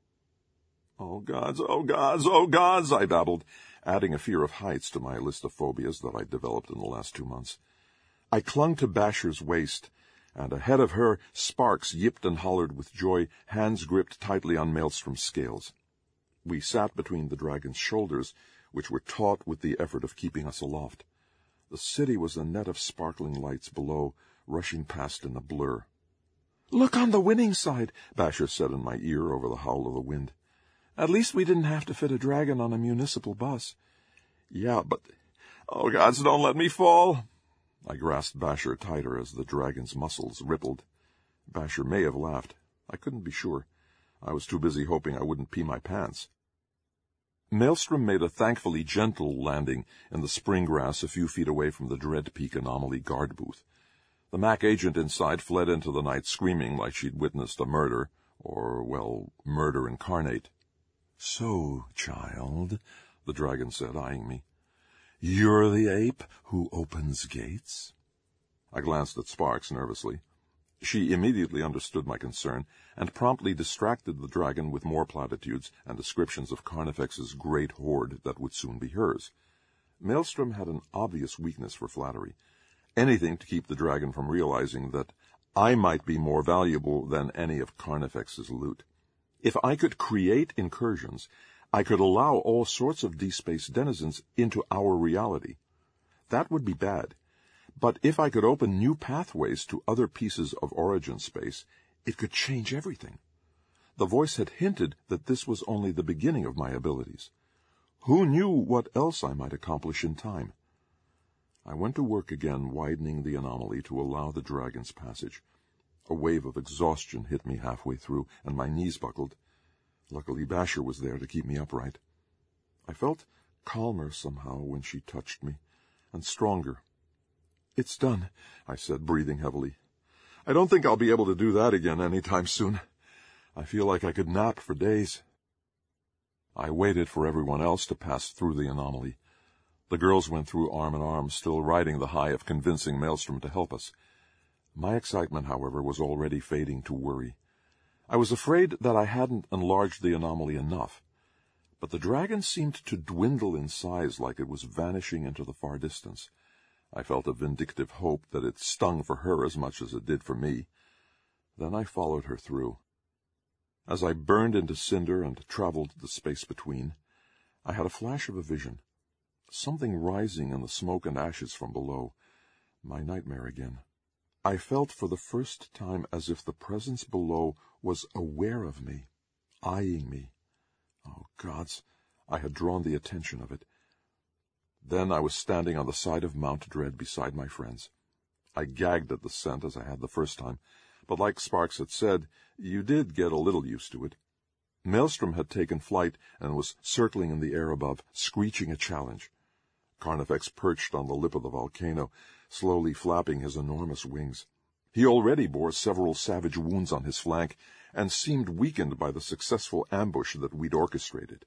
"Oh, gods, oh, gods, oh, gods," I babbled, adding a fear of heights to my list of phobias that I'd developed in the last 2 months. I clung to Basher's waist, and ahead of her, Sparks yipped and hollered with joy, hands gripped tightly on Maelstrom's scales. We sat between the dragon's shoulders, which were taut with the effort of keeping us aloft. The city was a net of sparkling lights below, rushing past in a blur. "Look on the winning side," Basher said in my ear over the howl of the wind. "At least we didn't have to fit a dragon on a municipal bus." "Yeah, but... oh, gods, don't let me fall!" I grasped Basher tighter as the dragon's muscles rippled. Basher may have laughed. I couldn't be sure. I was too busy hoping I wouldn't pee my pants. Maelstrom made a thankfully gentle landing in the spring grass a few feet away from the Dread Peak Anomaly guard booth. The MAC agent inside fled into the night screaming like she'd witnessed a murder, or, well, murder incarnate. "So, child," the dragon said, eyeing me, "you're the ape who opens gates?" I glanced at Sparks nervously. She immediately understood my concern, and promptly distracted the dragon with more platitudes and descriptions of Carnifex's great hoard that would soon be hers. Maelstrom had an obvious weakness for flattery. Anything to keep the dragon from realizing that I might be more valuable than any of Carnifex's loot. If I could create incursions, I could allow all sorts of D-Space denizens into our reality. That would be bad. But if I could open new pathways to other pieces of origin space, it could change everything. The voice had hinted that this was only the beginning of my abilities. Who knew what else I might accomplish in time? I went to work again, widening the anomaly to allow the dragon's passage. A wave of exhaustion hit me halfway through, and my knees buckled. Luckily, Basher was there to keep me upright. I felt calmer somehow when she touched me, and stronger. "It's done," I said, breathing heavily. "I don't think I'll be able to do that again any time soon. I feel like I could nap for days." I waited for everyone else to pass through the anomaly. The girls went through arm in arm, still riding the high of convincing Maelstrom to help us. My excitement, however, was already fading to worry. I was afraid that I hadn't enlarged the anomaly enough, but the dragon seemed to dwindle in size like it was vanishing into the far distance. I felt a vindictive hope that it stung for her as much as it did for me. Then I followed her through. As I burned into cinder and traveled the space between, I had a flash of a vision. Something rising in the smoke and ashes from below. My nightmare again. I felt for the first time as if the presence below was aware of me, eyeing me. Oh, gods, I had drawn the attention of it. Then I was standing on the side of Mount Dread beside my friends. I gagged at the scent as I had the first time, but like Sparks had said, you did get a little used to it. Maelstrom had taken flight and was circling in the air above, screeching a challenge. Carnifex perched on the lip of the volcano, slowly flapping his enormous wings. He already bore several savage wounds on his flank, and seemed weakened by the successful ambush that we'd orchestrated.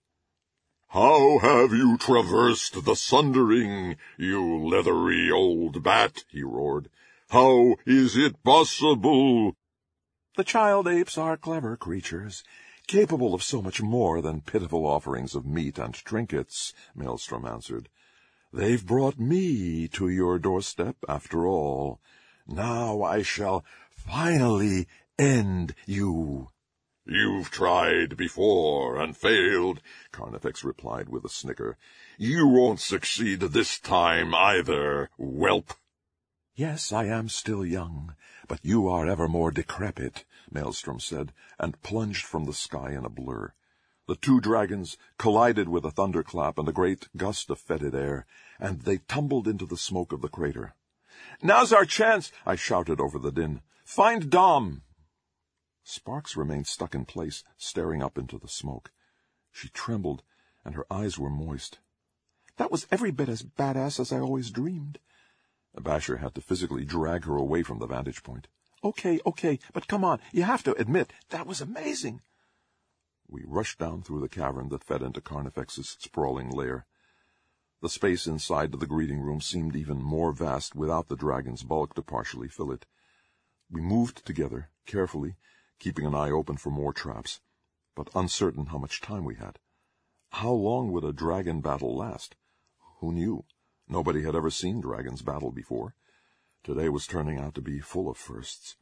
"How have you traversed the sundering, you leathery old bat?" he roared. "How is it possible?" "The child apes are clever creatures, capable of so much more than pitiful offerings of meat and trinkets," Maelstrom answered. "They've brought me to your doorstep, after all. Now I shall finally end you." "You've tried before and failed," Carnifex replied with a snicker. "You won't succeed this time either, whelp." "Yes, I am still young, but you are ever more decrepit," Maelstrom said, and plunged from the sky in a blur. The 2 dragons collided with a thunderclap and a great gust of fetid air, and they tumbled into the smoke of the crater. "Now's our chance," I shouted over the din. "Find Dom." Sparks remained stuck in place, staring up into the smoke. She trembled, and her eyes were moist. That was every bit as badass as I always dreamed. Basher had to physically drag her away from the vantage point. Okay, but come on, you have to admit, that was amazing. We rushed down through the cavern that fed into Carnifex's sprawling lair. The space inside the greeting room seemed even more vast without the dragon's bulk to partially fill it. We moved together, carefully, keeping an eye open for more traps, but uncertain how much time we had. How long would a dragon battle last? Who knew? Nobody had ever seen dragons battle before. Today was turning out to be full of firsts.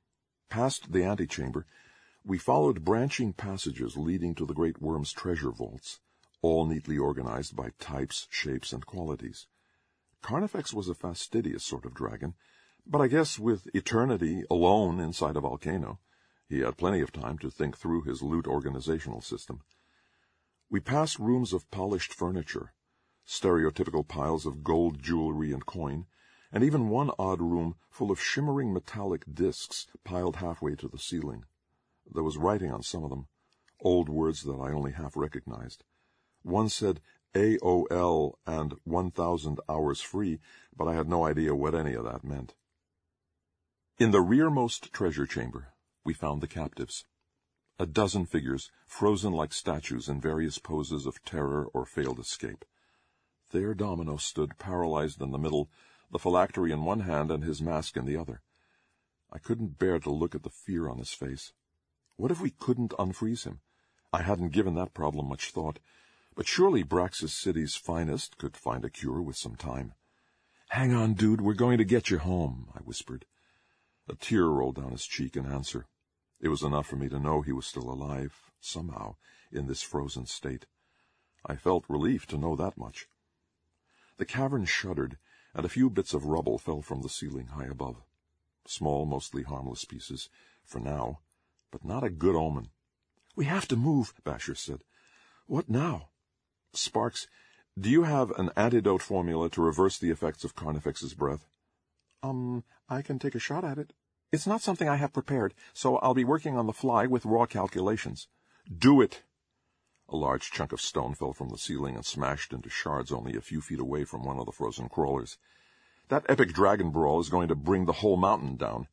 Past the antechamber, we followed branching passages leading to the great worm's treasure vaults, all neatly organized by types, shapes, and qualities. Carnifex was a fastidious sort of dragon, but I guess with eternity alone inside a volcano, he had plenty of time to think through his loot organizational system. We passed rooms of polished furniture, stereotypical piles of gold jewelry and coin, and even one odd room full of shimmering metallic discs piled halfway to the ceiling. There was writing on some of them, old words that I only half recognized. One said AOL and 1,000 hours free, but I had no idea what any of that meant. In the rearmost treasure chamber, we found the captives. A dozen figures, frozen like statues in various poses of terror or failed escape. There Domino stood, paralyzed in the middle, the phylactery in one hand and his mask in the other. I couldn't bear to look at the fear on his face. What if we couldn't unfreeze him? I hadn't given that problem much thought, but surely Braxis City's finest could find a cure with some time. "Hang on, dude, we're going to get you home," I whispered. A tear rolled down his cheek in answer. It was enough for me to know he was still alive, somehow, in this frozen state. I felt relief to know that much. The cavern shuddered, and a few bits of rubble fell from the ceiling high above. Small, mostly harmless pieces, for now, but not a good omen. "We have to move," Basher said. "What now?" "Sparks, do you have an antidote formula to reverse the effects of Carnifex's breath?" I can take a shot at it. It's not something I have prepared, so I'll be working on the fly with raw calculations." "Do it!" A large chunk of stone fell from the ceiling and smashed into shards only a few feet away from one of the frozen crawlers. "That epic dragon brawl is going to bring the whole mountain down."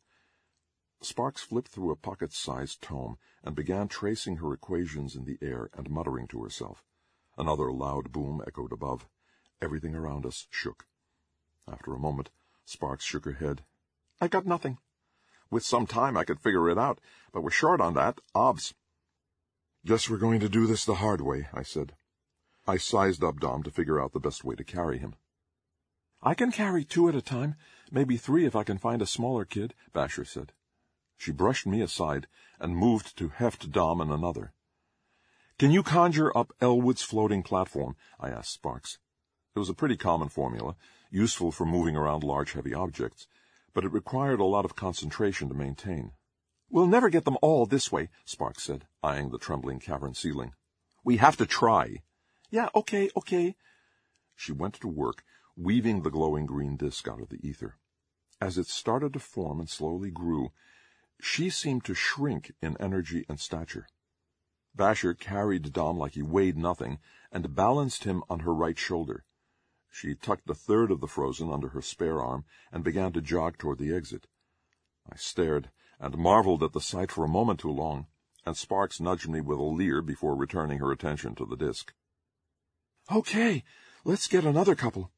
Sparks flipped through a pocket-sized tome and began tracing her equations in the air and muttering to herself. Another loud boom echoed above. Everything around us shook. After a moment, Sparks shook her head. "I got nothing." "With some time I could figure it out, but we're short on that, obs." "Guess we're going to do this the hard way," I said. I sized up Dom to figure out the best way to carry him. "I can carry 2 at a time, maybe 3 if I can find a smaller kid," Basher said. She brushed me aside and moved to heft Dom and another. "Can you conjure up Elwood's floating platform?" I asked Sparks. It was a pretty common formula, useful for moving around large heavy objects, but it required a lot of concentration to maintain. "We'll never get them all this way," Sparks said, eyeing the trembling cavern ceiling. "We have to try." "Yeah, okay." She went to work, weaving the glowing green disk out of the ether. As it started to form and slowly grew, she seemed to shrink in energy and stature. Basher carried Dom like he weighed nothing and balanced him on her right shoulder. She tucked a third of the frozen under her spare arm and began to jog toward the exit. I stared and marveled at the sight for a moment too long, and Sparks nudged me with a leer before returning her attention to the disk. "Okay, let's get another couple."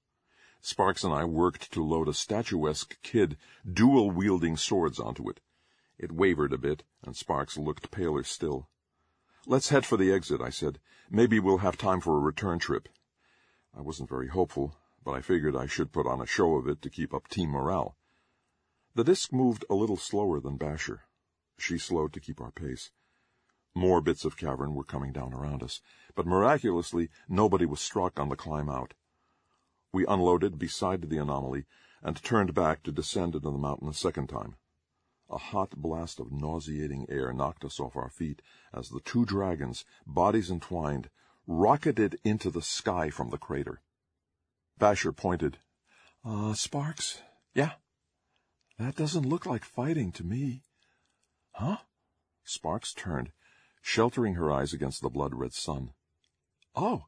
Sparks and I worked to load a statuesque kid dual-wielding swords onto it. It wavered a bit, and Sparks looked paler still. "Let's head for the exit," I said. "Maybe we'll have time for a return trip." I wasn't very hopeful, but I figured I should put on a show of it to keep up team morale. The disk moved a little slower than Basher. She slowed to keep our pace. More bits of cavern were coming down around us, but miraculously nobody was struck on the climb out. We unloaded beside the anomaly and turned back to descend into the mountain a second time. A hot blast of nauseating air knocked us off our feet as the 2 dragons, bodies entwined, rocketed into the sky from the crater. Basher pointed. Sparks? Yeah? That doesn't look like fighting to me." "Huh? Sparks turned, sheltering her eyes against the blood-red sun. Oh,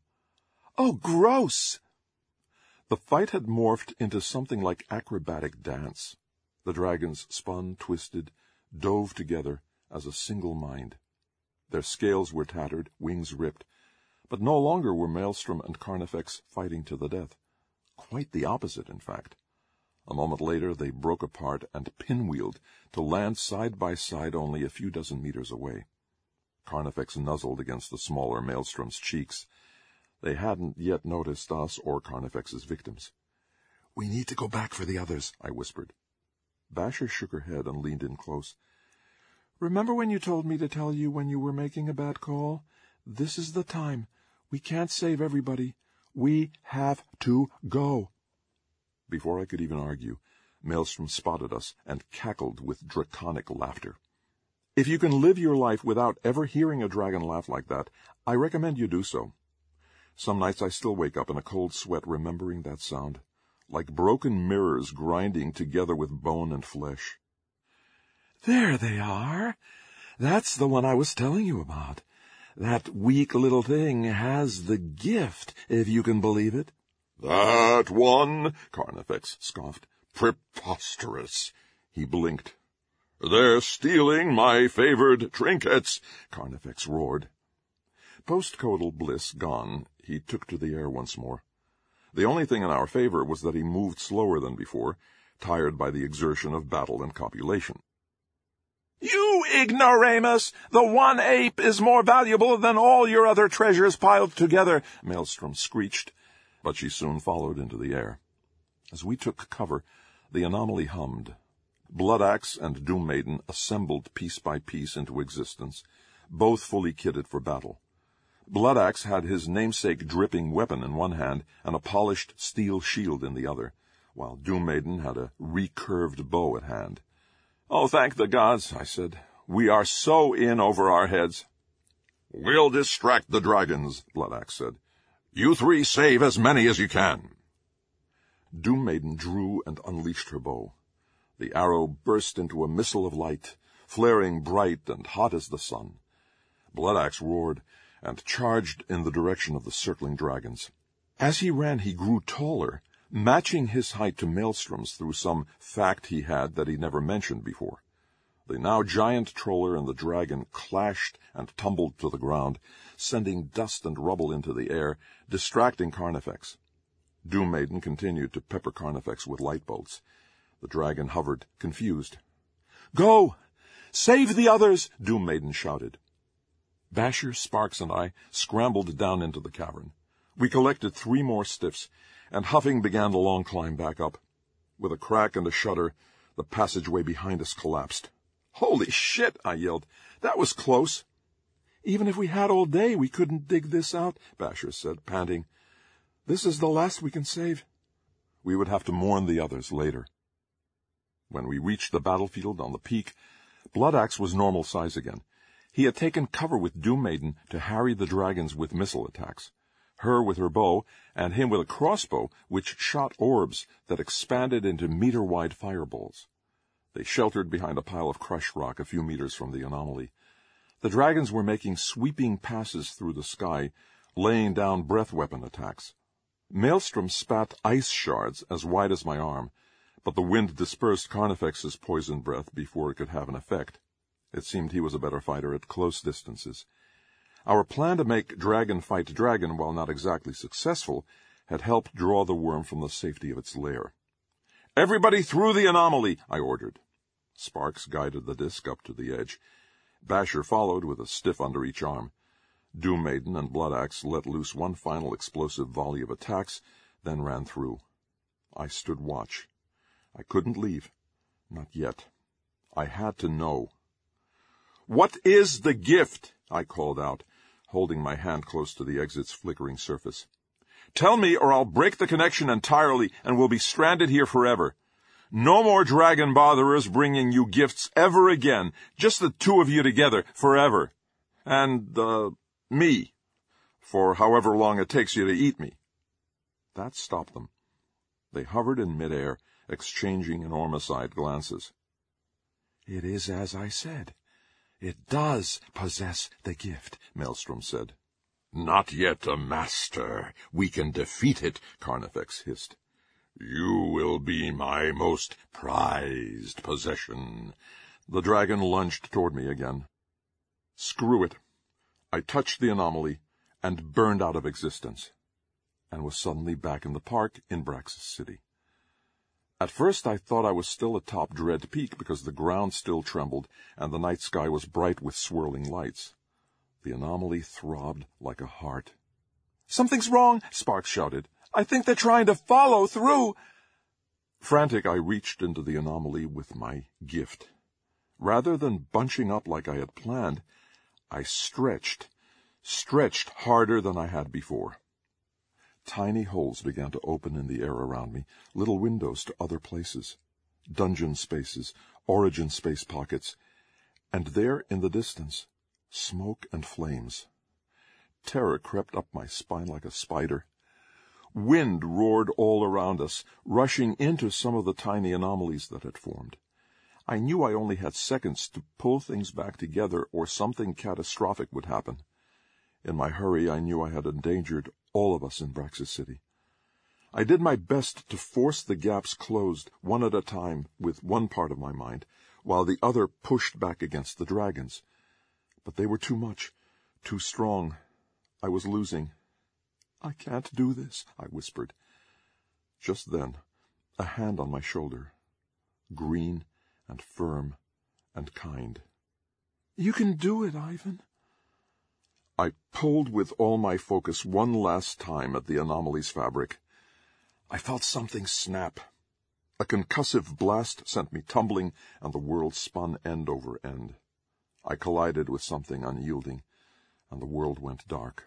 gross! The fight had morphed into something like acrobatic dance. The dragons spun, twisted, dove together as a single mind. Their scales were tattered, wings ripped, but no longer were Maelstrom and Carnifex fighting to the death. Quite the opposite, in fact. A moment later they broke apart and pinwheeled to land side by side only a few dozen meters away. Carnifex nuzzled against the smaller Maelstrom's cheeks. They hadn't yet noticed us or Carnifex's victims. "We need to go back for the others," I whispered. Basher shook her head and leaned in close. "Remember when you told me to tell you when you were making a bad call? This is the time. We can't save everybody. We have to go." Before I could even argue, Maelstrom spotted us and cackled with draconic laughter. If you can live your life without ever hearing a dragon laugh like that, I recommend you do so. Some nights I still wake up in a cold sweat remembering that sound, like broken mirrors grinding together with bone and flesh. "There they are. That's the one I was telling you about. That weak little thing has the gift, if you can believe it." "That one?" Carnifex scoffed. "Preposterous." He blinked. "They're stealing my favored trinkets," Carnifex roared. Postcoital bliss gone, he took to the air once more. The only thing in our favor was that he moved slower than before, tired by the exertion of battle and copulation. "You ignoramus! The one ape is more valuable than all your other treasures piled together," Maelstrom screeched, but she soon followed into the air. As we took cover, the anomaly hummed. Bloodaxe and Doom Maiden assembled piece by piece into existence, both fully kitted for battle. Bloodaxe had his namesake dripping weapon in one hand and a polished steel shield in the other, while Doom Maiden had a recurved bow at hand. "Oh, thank the gods," I said. "We are so in over our heads." "We'll distract the dragons," Bloodaxe said. "You three save as many as you can." Doom Maiden drew and unleashed her bow. The arrow burst into a missile of light, flaring bright and hot as the sun. Bloodaxe roared and charged in the direction of the circling dragons. As he ran, he grew taller, matching his height to Maelstrom's through some fact he had that he never mentioned before. The now giant troller and the dragon clashed and tumbled to the ground, sending dust and rubble into the air, distracting Carnifex. Doom Maiden continued to pepper Carnifex with light bolts. The dragon hovered, confused. "Go! Save the others!" Doom Maiden shouted. Basher, Sparks, and I scrambled down into the cavern. We collected 3 more stiffs, and huffing began the long climb back up. With a crack and a shudder, the passageway behind us collapsed. "Holy shit!" I yelled. "That was close." "Even if we had all day, we couldn't dig this out," Basher said, panting. "This is the last we can save." We would have to mourn the others later. When we reached the battlefield on the peak, Bloodaxe was normal size again. He had taken cover with Doom Maiden to harry the dragons with missile attacks, her with her bow, and him with a crossbow which shot orbs that expanded into meter-wide fireballs. They sheltered behind a pile of crushed rock a few meters from the anomaly. The dragons were making sweeping passes through the sky, laying down breath weapon attacks. Maelstrom spat ice shards as wide as my arm, but the wind dispersed Carnifex's poison breath before it could have an effect. It seemed he was a better fighter at close distances. Our plan to make dragon fight dragon, while not exactly successful, had helped draw the worm from the safety of its lair. "Everybody through the anomaly," I ordered. Sparks guided the disc up to the edge. Basher followed with a stiff under each arm. Doom Maiden and Bloodaxe let loose one final explosive volley of attacks, then ran through. I stood watch. I couldn't leave. Not yet. I had to know. "What is the gift?" I called out, holding my hand close to the exit's flickering surface. "Tell me, or I'll break the connection entirely, and we'll be stranded here forever. No more dragon botherers bringing you gifts ever again, just the 2 of you together, forever. And, me, for however long it takes you to eat me." That stopped them. They hovered in midair, exchanging enormous-eyed glances. "It is as I said. It does possess the gift, Maelstrom said. Not yet a master. We can defeat it, Carnifex hissed. You will be my most prized possession. The dragon lunged toward me again. Screw it. I touched the anomaly and burned out of existence, and was suddenly back in the park in Braxis City. At first I thought I was still atop Dread Peak because the ground still trembled and the night sky was bright with swirling lights. The anomaly throbbed like a heart. "Something's wrong," Sparks shouted. "I think they're trying to follow through." Frantic, I reached into the anomaly with my gift. Rather than bunching up like I had planned, I stretched harder than I had before. Tiny holes began to open in the air around me, little windows to other places, dungeon spaces, origin space pockets, and there in the distance, smoke and flames. Terror crept up my spine like a spider. Wind roared all around us, rushing into some of the tiny anomalies that had formed. I knew I only had seconds to pull things back together or something catastrophic would happen. In my hurry, I knew I had endangered all of us in Braxis City. I did my best to force the gaps closed, one at a time, with one part of my mind, while the other pushed back against the dragons. But they were too much, too strong. I was losing. "I can't do this," I whispered. Just then, a hand on my shoulder, green and firm and kind. "You can do it, Ivan." I pulled with all my focus one last time at the anomaly's fabric. I felt something snap. A concussive blast sent me tumbling, and the world spun end over end. I collided with something unyielding, and the world went dark.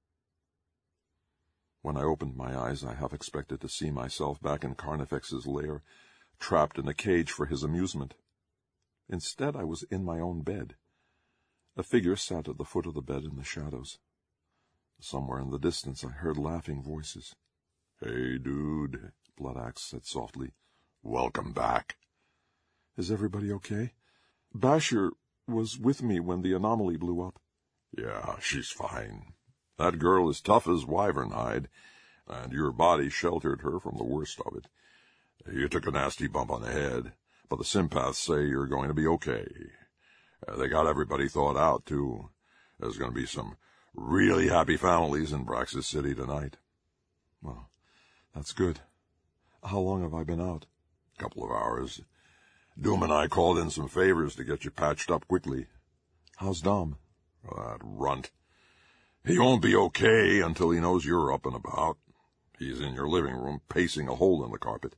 When I opened my eyes, I half expected to see myself back in Carnifex's lair, trapped in a cage for his amusement. Instead, I was in my own bed. A figure sat at the foot of the bed in the shadows. Somewhere in the distance I heard laughing voices. "Hey, dude," Bloodaxe said softly. "Welcome back." "Is everybody okay? Basher was with me when the anomaly blew up." "Yeah, she's fine. That girl is tough as wyvern hide, and your body sheltered her from the worst of it. You took a nasty bump on the head, but the sympaths say you're going to be okay. They got everybody thought out, too. There's going to be some really happy families in Braxis City tonight." "Well, that's good. How long have I been out?" "A couple of hours. Doom and I called in some favors to get you patched up quickly." "How's Dom?" "That runt. He won't be okay until he knows you're up and about. He's in your living room, pacing a hole in the carpet."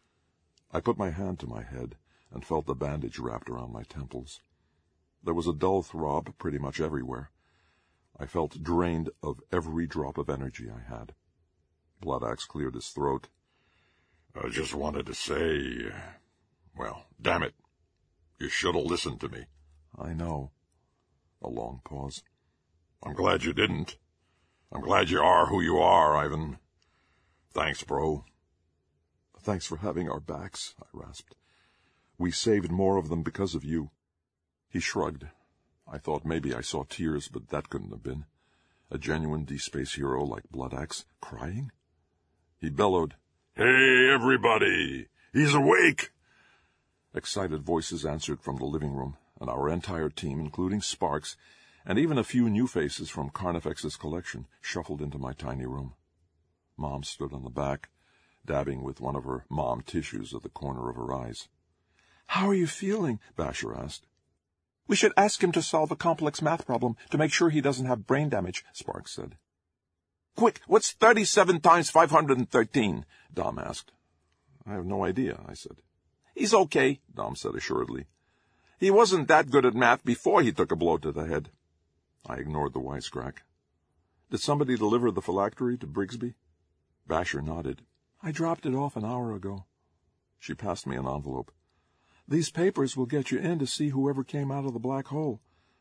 I put my hand to my head and felt the bandage wrapped around my temples. There was a dull throb pretty much everywhere. I felt drained of every drop of energy I had. Bloodaxe cleared his throat. "I just wanted to say, well, damn it, you should have listened to me." "I know." A long pause. "I'm glad you didn't. I'm glad you are who you are, Ivan. Thanks, bro." "Thanks for having our backs," I rasped. "We saved more of them because of you." He shrugged. I thought maybe I saw tears, but that couldn't have been. A genuine D-Space hero like Bloodaxe crying? He bellowed, "Hey, everybody! He's awake!" Excited voices answered from the living room, and our entire team, including Sparks, and even a few new faces from Carnifex's collection, shuffled into my tiny room. Mom stood on the back, dabbing with one of her mom tissues at the corner of her eyes. "How are you feeling?" Basher asked. "We should ask him to solve a complex math problem to make sure he doesn't have brain damage," Sparks said. "Quick, what's 37 times 513? Dom asked. "I have no idea," I said. "He's okay," Dom said assuredly. "He wasn't that good at math before he took a blow to the head." I ignored the wisecrack. "Did somebody deliver the phylactery to Brigsby?" Basher nodded. "I dropped it off an hour ago." She passed me an envelope. "These papers will get you in to see whoever came out of the black hole."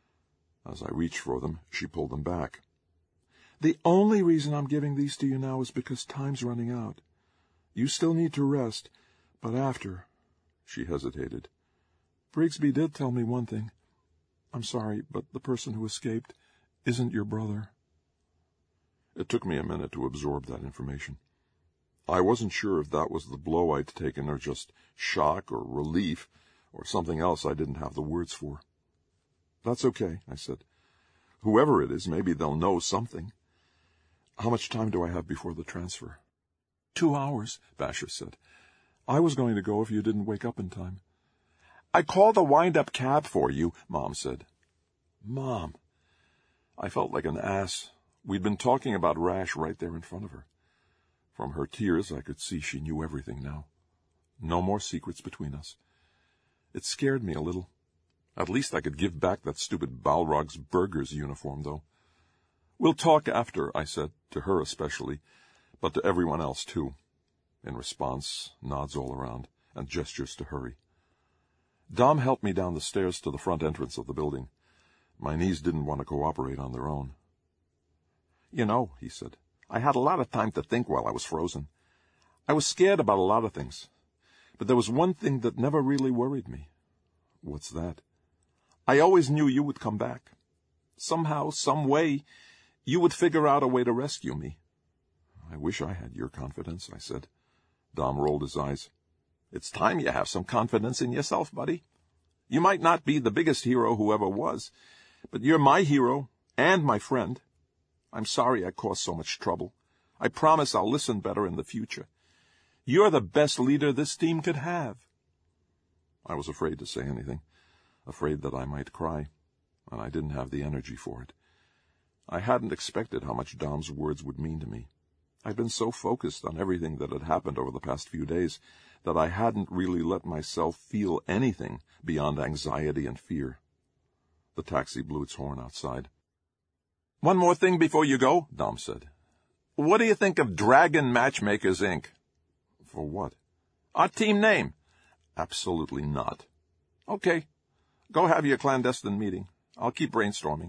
As I reached for them, she pulled them back. "The only reason I'm giving these to you now is because time's running out. You still need to rest, but after—" She hesitated. "Brigsby did tell me one thing. I'm sorry, but the person who escaped isn't your brother. It took me a minute to absorb that information. I wasn't sure if that was the blow I'd taken or just shock or relief or something else I didn't have the words for. That's okay, I said. Whoever it is, maybe they'll know something. How much time do I have before the transfer? 2 hours, Basher said. I was going to go if you didn't wake up in time. I called a wind-up cab for you, Mom said. Mom. I felt like an ass. We'd been talking about Rash right there in front of her. From her tears, I could see she knew everything now. No more secrets between us. It scared me a little. At least I could give back that stupid Balrog's Burgers uniform, though. We'll talk after, I said, to her especially, but to everyone else, too. In response, nods all around, and gestures to hurry. Dom helped me down the stairs to the front entrance of the building. My knees didn't want to cooperate on their own. You know, he said, I had a lot of time to think while I was frozen. I was scared about a lot of things, but there was one thing that never really worried me. What's that? I always knew you would come back. Somehow, some way, you would figure out a way to rescue me. I wish I had your confidence, I said. Dom rolled his eyes. It's time you have some confidence in yourself, buddy. You might not be the biggest hero who ever was, but you're my hero and my friend. I'm sorry I caused so much trouble. I promise I'll listen better in the future. You're the best leader this team could have. I was afraid to say anything, afraid that I might cry, and I didn't have the energy for it. I hadn't expected how much Dom's words would mean to me. I'd been so focused on everything that had happened over the past few days that I hadn't really let myself feel anything beyond anxiety and fear. The taxi blew its horn outside. One more thing before you go, Dom said. What do you think of Dragon Matchmakers, Inc.? For what? Our team name. Absolutely not. Okay. Go have your clandestine meeting. I'll keep brainstorming.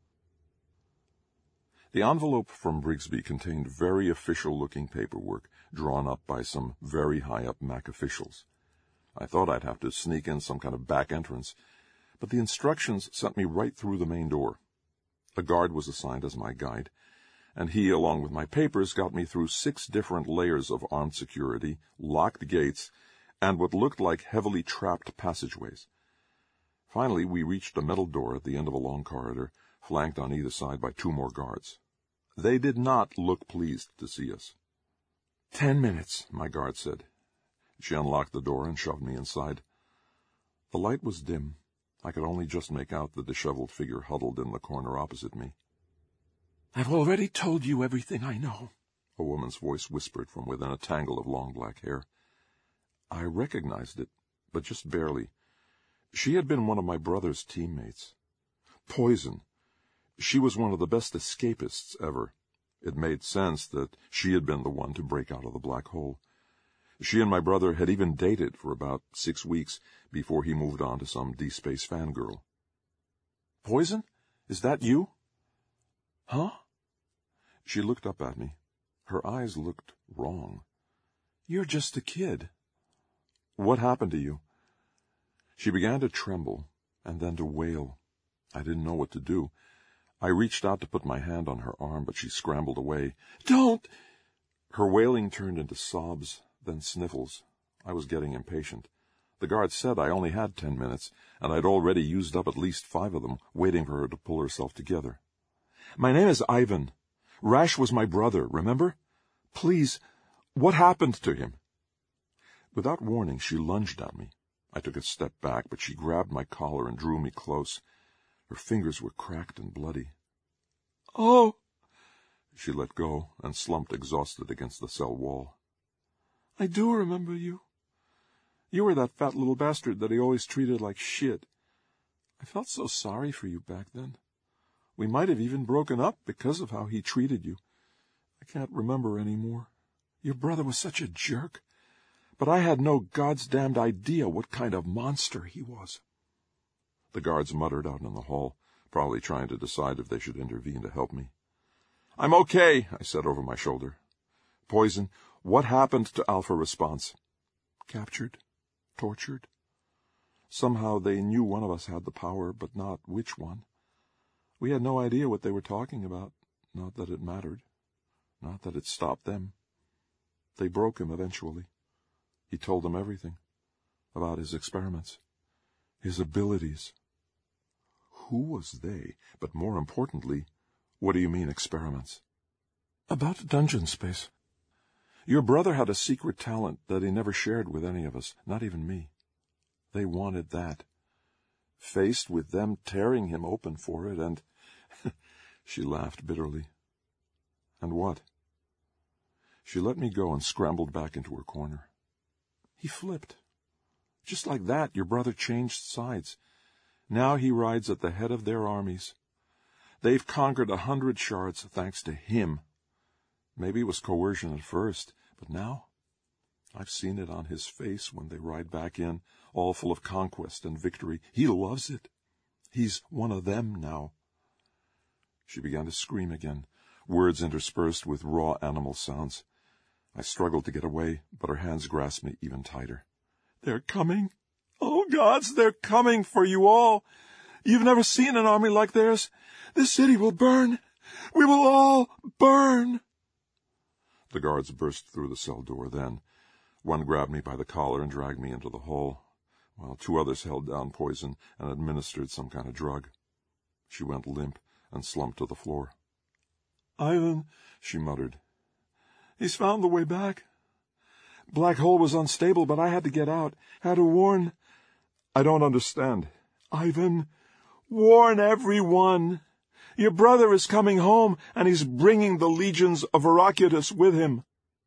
The envelope from Brigsby contained very official-looking paperwork drawn up by some very high-up MAC officials. I thought I'd have to sneak in some kind of back entrance, but the instructions sent me right through the main door. A guard was assigned as my guide, and he, along with my papers, got me through 6 different layers of armed security, locked gates, and what looked like heavily trapped passageways. Finally, we reached a metal door at the end of a long corridor, flanked on either side by 2 more guards. They did not look pleased to see us. 10 minutes, my guard said. She unlocked the door and shoved me inside. The light was dim. I could only just make out the disheveled figure huddled in the corner opposite me. I've already told you everything I know, a woman's voice whispered from within a tangle of long black hair. I recognized it, but just barely. She had been one of my brother's teammates. Poison. She was one of the best escapists ever. It made sense that she had been the one to break out of the black hole. She and my brother had even dated for about 6 weeks before he moved on to some D-Space fangirl. Poison? Is that you? Huh? She looked up at me. Her eyes looked wrong. You're just a kid. What happened to you? She began to tremble, and then to wail. I didn't know what to do. I reached out to put my hand on her arm, but she scrambled away. Don't! Her wailing turned into sobs, then sniffles. I was getting impatient. The guard said I only had 10 minutes, and I'd already used up at least 5 of them, waiting for her to pull herself together. My name is Ivan. Rash was my brother, remember? Please, what happened to him? Without warning, she lunged at me. I took a step back, but she grabbed my collar and drew me close. Her fingers were cracked and bloody. Oh! She let go and slumped exhausted against the cell wall. I do remember you. You were that fat little bastard that he always treated like shit. I felt so sorry for you back then. We might have even broken up because of how he treated you. I can't remember any more. Your brother was such a jerk, but I had no God's-damned idea what kind of monster he was. The guards muttered out in the hall, probably trying to decide if they should intervene to help me. I'm okay, I said over my shoulder. Poison, what happened to Alpha Response? Captured. Tortured. Somehow they knew one of us had the power, but not which one. We had no idea what they were talking about, not that it mattered, not that it stopped them. They broke him eventually. He told them everything, about his experiments, his abilities. Who was they? But more importantly, what do you mean, experiments? About Dungeon Space. Your brother had a secret talent that he never shared with any of us, not even me. They wanted that. Faced with them tearing him open for it, and... She laughed bitterly. And what? She let me go and scrambled back into her corner. He flipped. Just like that, your brother changed sides. Now he rides at the head of their armies. They've conquered 100 shards thanks to him. Maybe it was coercion at first, but now I've seen it on his face when they ride back in, all full of conquest and victory. He loves it. He's one of them now. She began to scream again, words interspersed with raw animal sounds. I struggled to get away, but her hands grasped me even tighter. They're coming. Oh, gods, they're coming for you all. You've never seen an army like theirs. This city will burn. We will all burn. The guards burst through the cell door then. One grabbed me by the collar and dragged me into the hall, while 2 others held down poison and administered some kind of drug. She went limp and slumped to the floor. Ivan, she muttered. He's found the way back. Black hole was unstable, but I had to get out. Had to warn... I don't understand. Ivan, warn everyone. Your brother is coming home, and he's bringing the legions of Heraclitus with him.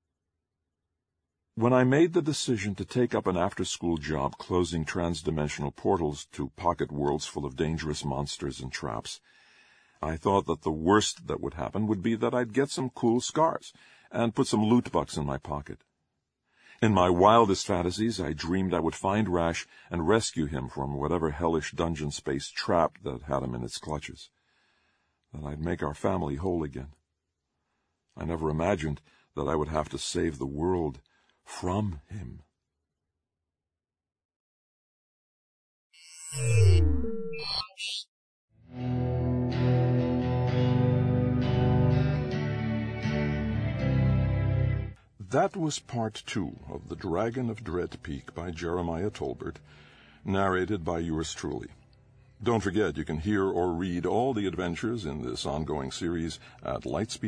When I made the decision to take up an after-school job closing trans-dimensional portals to pocket worlds full of dangerous monsters and traps, I thought that the worst that would happen would be that I'd get some cool scars and put some loot bucks in my pocket. In my wildest fantasies, I dreamed I would find Rash and rescue him from whatever hellish dungeon space trap that had him in its clutches. That I'd make our family whole again. I never imagined that I would have to save the world from him. That was part 2 of The Dragon of Dread Peak by Jeremiah Tolbert, narrated by yours truly. Don't forget, you can hear or read all the adventures in this ongoing series at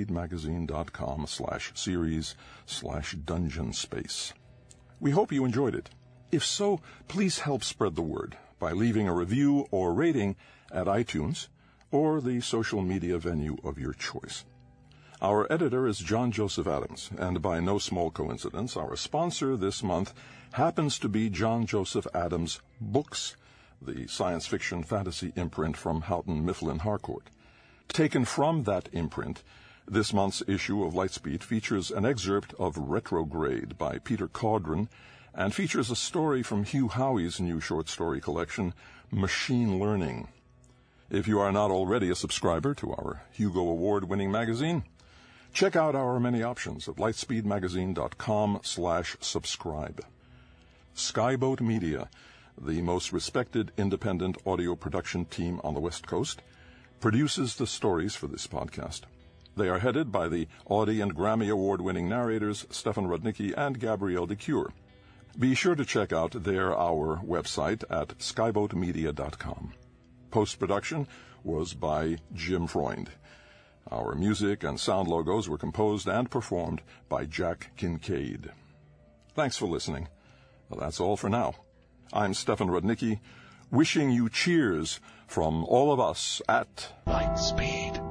lightspeedmagazine.com/series/dungeonspace. We hope you enjoyed it. If so, please help spread the word by leaving a review or rating at iTunes or the social media venue of your choice. Our editor is John Joseph Adams, and by no small coincidence, our sponsor this month happens to be John Joseph Adams Books, the science fiction fantasy imprint from Houghton Mifflin Harcourt. Taken from that imprint, this month's issue of Lightspeed features an excerpt of Retrograde by Peter Caudron and features a story from Hugh Howey's new short story collection, Machine Learning. If you are not already a subscriber to our Hugo Award-winning magazine, check out our many options at lightspeedmagazine.com/subscribe. Skyboat Media, the most respected independent audio production team on the West Coast, produces the stories for this podcast. They are headed by the Audie and Grammy Award-winning narrators Stefan Rudnicki and Gabrielle DeCure. Be sure to check out our website at skyboatmedia.com. Post-production was by Jim Freund. Our music and sound logos were composed and performed by Jack Kincaid. Thanks for listening. Well, that's all for now. I'm Stefan Rudnicki, wishing you cheers from all of us at Lightspeed.